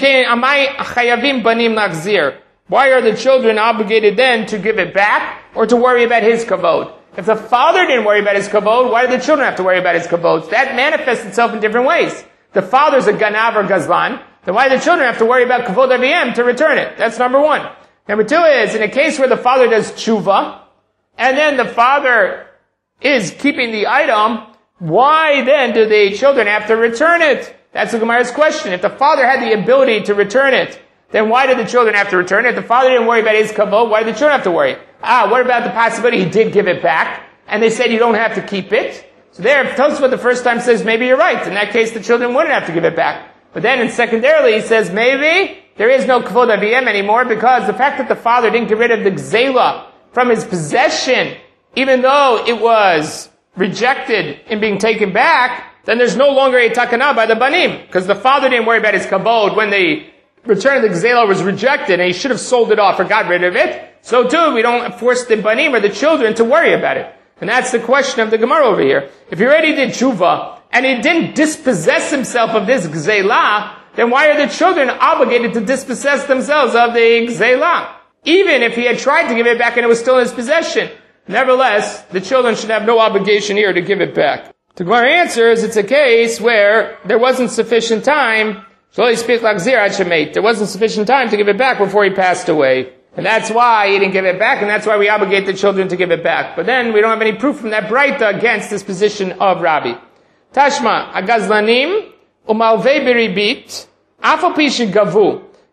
why are the children obligated then to give it back or to worry about his kavod? If the father didn't worry about his kavod, why do the children have to worry about his kavod? That manifests itself in different ways. The father's a ganav or gazlan, then why do the children have to worry about kavod aviyem to return it? That's number one. Number two is, in a case where the father does tshuva, and then the father is keeping the item, why then do the children have to return it? That's the Gemara's question. If the father had the ability to return it, then why did the children have to return it? If the father didn't worry about his kavod, why did the children have to worry? Ah, what about the possibility he did give it back, and they said you don't have to keep it? So there, Tosfot the first time says, maybe you're right. In that case, the children wouldn't have to give it back. But then, and secondarily, he says, maybe there is no kvod aviyem anymore because the fact that the father didn't get rid of the gzela from his possession, even though it was rejected in being taken back, then there's no longer a takana by the banim. Because the father didn't worry about his kavod when the return of the gzela was rejected and he should have sold it off or got rid of it. So too, we don't force the banim or the children to worry about it. And that's the question of the Gemara over here. If he already did tshuva, and he didn't dispossess himself of this gzela, then why are the children obligated to dispossess themselves of the gzela? Even if he had tried to give it back and it was still in his possession. Nevertheless, the children should have no obligation here to give it back. The Gemara answers, it's a case where there wasn't sufficient time, there wasn't sufficient time to give it back before he passed away. And that's why he didn't give it back, and that's why we obligate the children to give it back. But then we don't have any proof from that Braita against this position of Rabbi. Tashma, agazlanim, umalvei beribit, afal pi shegavu.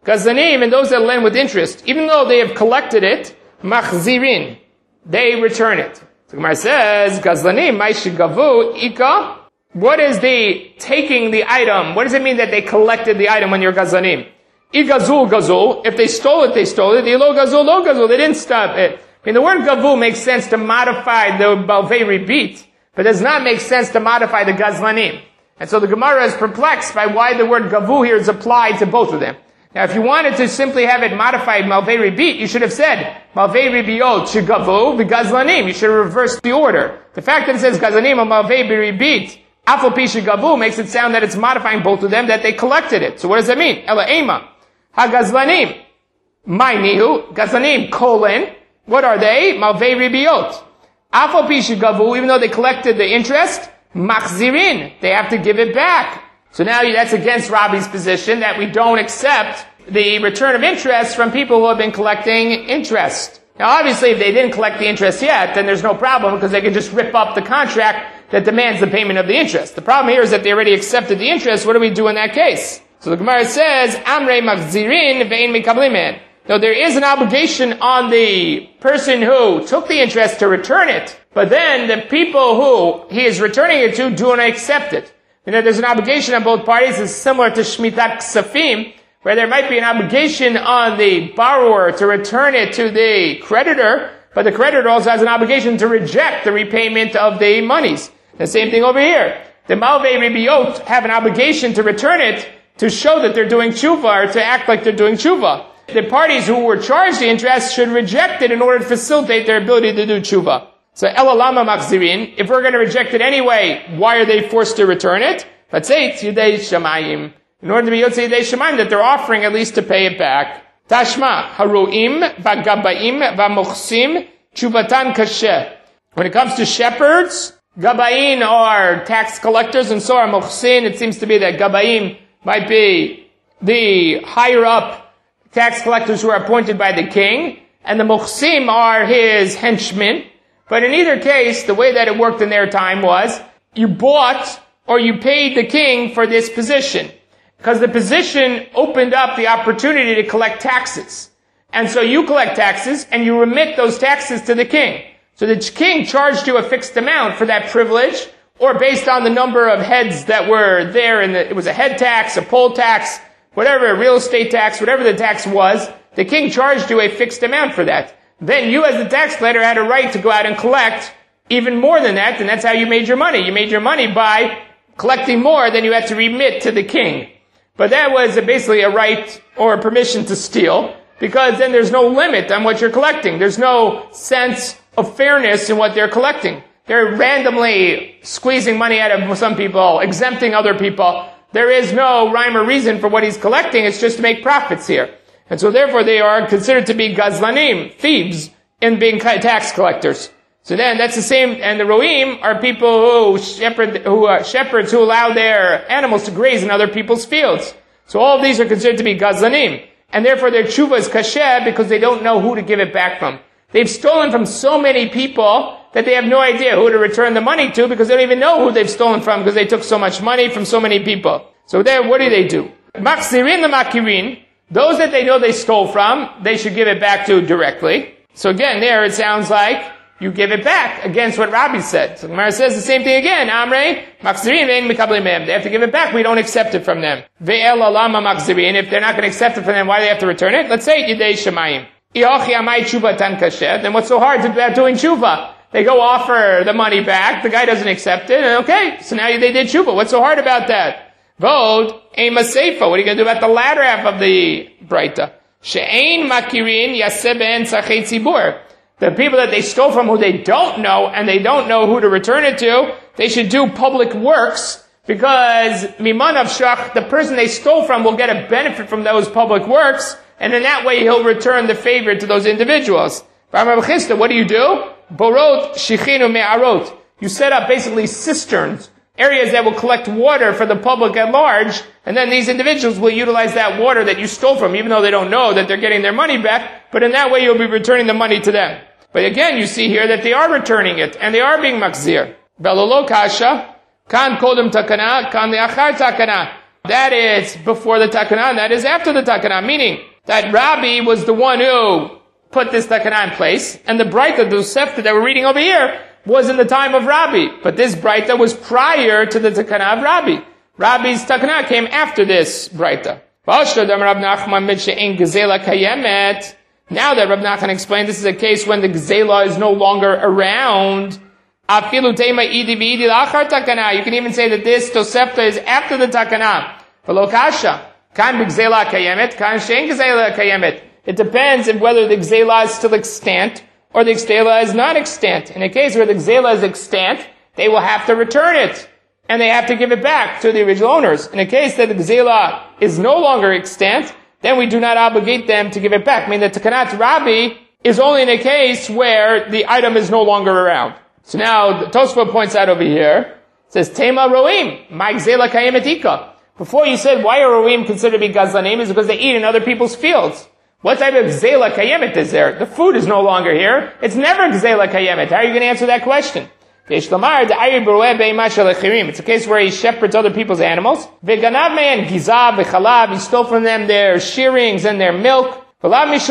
Gazlanim, and those that lend with interest, even though they have collected it, machzirin, they return it. So Gemara says, Gazlanim, maishigavu, ika. What is the taking the item? What does it mean that they collected the item when you're Gazlanim? Igazul gazul. If they stole it, they stole it. Ilo gazul, lo gazul. They didn't stop it. I mean, the word gavu makes sense to modify the balvei ribit, but does not make sense to modify the Gazlanim. And so the Gemara is perplexed by why the word gavu here is applied to both of them. Now, if you wanted to simply have it modified malvei ribit, you should have said malvei ribiot shigavu v'gazlanim. You should have reversed the order. The fact that it says gazlanim or malvei ribit afal pi shigavu makes it sound that it's modifying both of them, that they collected it. So what does that mean? Ela ema hagazlanim ma'nihu gazlanim colon. What are they? Malvei ribiot afal pi shigavu. Even though they collected the interest, machzirin, they have to give it back. So now that's against Rabbi's position that we don't accept the return of interest from people who have been collecting interest. Now obviously if they didn't collect the interest yet, then there's no problem because they can just rip up the contract that demands the payment of the interest. The problem here is that they already accepted the interest. What do we do in that case? So the Gemara says, Amrei machzirin ve'in mikablim. No, there is an obligation on the person who took the interest to return it, but then the people who he is returning it to do not accept it. You know, there's an obligation on both parties. It's similar to Shmitat Ksafim, where there might be an obligation on the borrower to return it to the creditor, but the creditor also has an obligation to reject the repayment of the monies. The same thing over here. The Malvei Ribiot have an obligation to return it to show that they're doing tshuva or to act like they're doing tshuva. The parties who were charged the interest should reject it in order to facilitate their ability to do tshuva. So, elalama machzirin, if we're going to reject it anyway, why are they forced to return it? Let's say it's Yudei Shamayim. In order to be Yotzei Yudei Shamayim, that they're offering at least to pay it back. Tashma, haruim, vagabaim, vamuchsim, chuvatan kasheh. When it comes to shepherds, gabaim are tax collectors, and so are muchsin. It seems to be that gabaim might be the higher up tax collectors who are appointed by the king, and the muchsim are his henchmen. But in either case, the way that it worked in their time was, you bought or you paid the king for this position. Because the position opened up the opportunity to collect taxes. And so you collect taxes and you remit those taxes to the king. So the king charged you a fixed amount for that privilege, or based on the number of heads that were there, and the, it was a head tax, a poll tax, whatever, a real estate tax, whatever the tax was, the king charged you a fixed amount for that. Then you as the tax collector had a right to go out and collect even more than that, and that's how you made your money. You made your money by collecting more than you had to remit to the king. But that was basically a right or a permission to steal, because then there's no limit on what you're collecting. There's no sense of fairness in what they're collecting. They're randomly squeezing money out of some people, exempting other people. There is no rhyme or reason for what he's collecting. It's just to make profits here. And so therefore they are considered to be gazlanim, thieves, in being tax collectors. So then that's the same, and the roim are people who shepherd, who are shepherds who allow their animals to graze in other people's fields. So all of these are considered to be gazlanim. And therefore their tshuva is kasher because they don't know who to give it back from. They've stolen from so many people that they have no idea who to return the money to because they don't even know who they've stolen from because they took so much money from so many people. So there, what do they do? Machzirin the makirin. Those that they know they stole from, they should give it back to directly. So again, there it sounds like you give it back against what Rabbi said. So Gemara says the same thing again. Amrei, machzirin ve'en mikablim mem. They have to give it back. We don't accept it from them. Ve'el alama machzirin. If they're not going to accept it from them, why do they have to return it? Let's say Yidei Shemayim. Iochi amai tshuva tan kasher. Then what's so hard about doing tshuva? They go offer the money back. The guy doesn't accept it. And okay, so now they did tshuva. What's so hard about that? Vod, ema seifa. What are you going to do about the latter half of the Braita? She'ein makirin yaseh be'en tzarchei tzibur. The people that they stole from who they don't know, and they don't know who to return it to, they should do public works, because miman avshach, the person they stole from will get a benefit from those public works, and in that way he'll return the favor to those individuals. What do you do? Borot shichinu me'arot. You set up basically cisterns, areas that will collect water for the public at large, and then these individuals will utilize that water that you stole from, even though they don't know that they're getting their money back, but in that way you'll be returning the money to them. But again, you see here that they are returning it, and they are being makzir. Belolo kasha, kan kodem takana, kan leachar takana. that is before the Takana, and that is after the Takana, meaning that Rabbi was the one who put this Takana in place, and the Braita, the Tosefta that we're reading over here, was in the time of Rabbi. But this Braita was prior to the Takana of Rabbi. Rabbi's Takana came after this Braita. Now that Rav Nachman explained, this is a case when the Gzela is no longer around. You can even say that this Tosefta is after the Takana. It depends on whether the Gzela is still extant or the Gzela is not extant. In a case where the Gzela is extant, they will have to return it. And they have to give it back to the original owners. In a case that the Gzela is no longer extant, then we do not obligate them to give it back. I mean, the Takanat Rabbi is only in a case where the item is no longer around. So now, the Tosfot points out over here, it says, Tema Roim, Ma Gzela Kayemet Ika. Before you said, why are Roim considered to be Gazlanim? Is because they eat in other people's fields. What type of Gzela Kayemet is there? The food is no longer here. It's never Gzela Kayemet. How are you going to answer that question? It's a case where he shepherds other people's animals. He stole from them their shearings and their milk. It's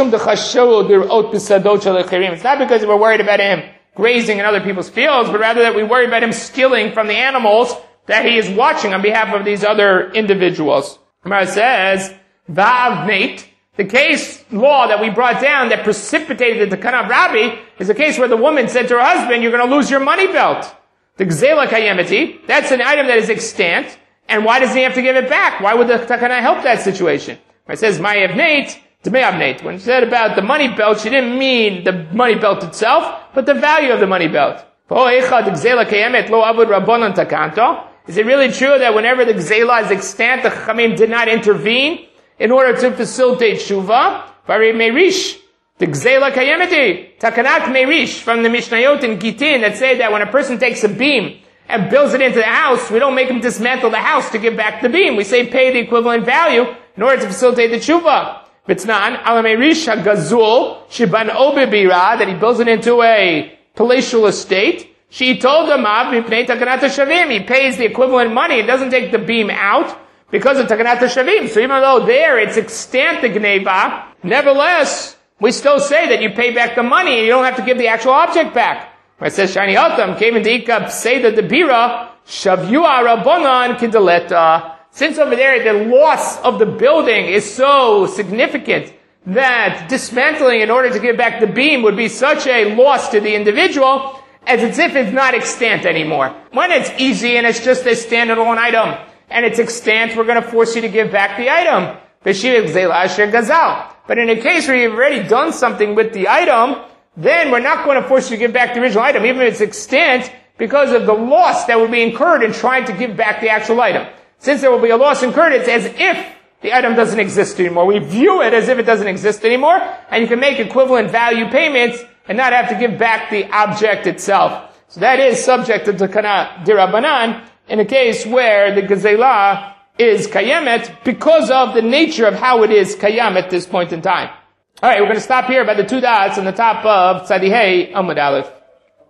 not because we're worried about him grazing in other people's fields, but rather that we worry about him stealing from the animals that he is watching on behalf of these other individuals. Gemara says, Va'avneit, the case law that we brought down that precipitated the Takana of Rabbi is a case where the woman said to her husband, you're going to lose your money belt. The Gzela Kayemeti, that's an item that is extant, and why does he have to give it back? Why would the Takana help that situation? It says, Ma'avneit, D'me'avneit. When she said about the money belt, she didn't mean the money belt itself, but the value of the money belt. Is it really true that whenever the Gzela is extant, the Chachamim did not intervene in order to facilitate Shuvah? Vari Meirish, the Gzela Kayemeti, Takanat Meirish, from the Mishnayot in Gitin that say that when a person takes a beam and builds it into the house, we don't make him dismantle the house to give back the beam. We say pay the equivalent value in order to facilitate the Shuvah. V'tznan, ala Meirish HaGazul, Shiban Obibira, that he builds it into a palatial estate. She told him, he pays the equivalent money and doesn't take the beam out because of Takanat HaShavim. So even though there it's extant the Gneva, nevertheless, we still say that you pay back the money and you don't have to give the actual object back. Where it says, Shani Otam came into Ikab, say that the Bira, Shavyua Rabbanan Kidaleta. Since over there the loss of the building is so significant that dismantling in order to give back the beam would be such a loss to the individual, as it's if it's not extant anymore. When it's easy and it's just a standalone item, and it's extant, we're going to force you to give back the item. But in a case where you've already done something with the item, then we're not going to force you to give back the original item, even if it's extant, because of the loss that would be incurred in trying to give back the actual item. Since there will be a loss incurred, it's as if the item doesn't exist anymore. We view it as if it doesn't exist anymore, and you can make equivalent value payments and not have to give back the object itself. So that is subject to Takana Dirabanan in a case where the Gazela is Kayemet because of the nature of how it is Kayam at this point in time. Alright, we're going to stop here by the two dots on the top of Tzadihei Amud Aleph.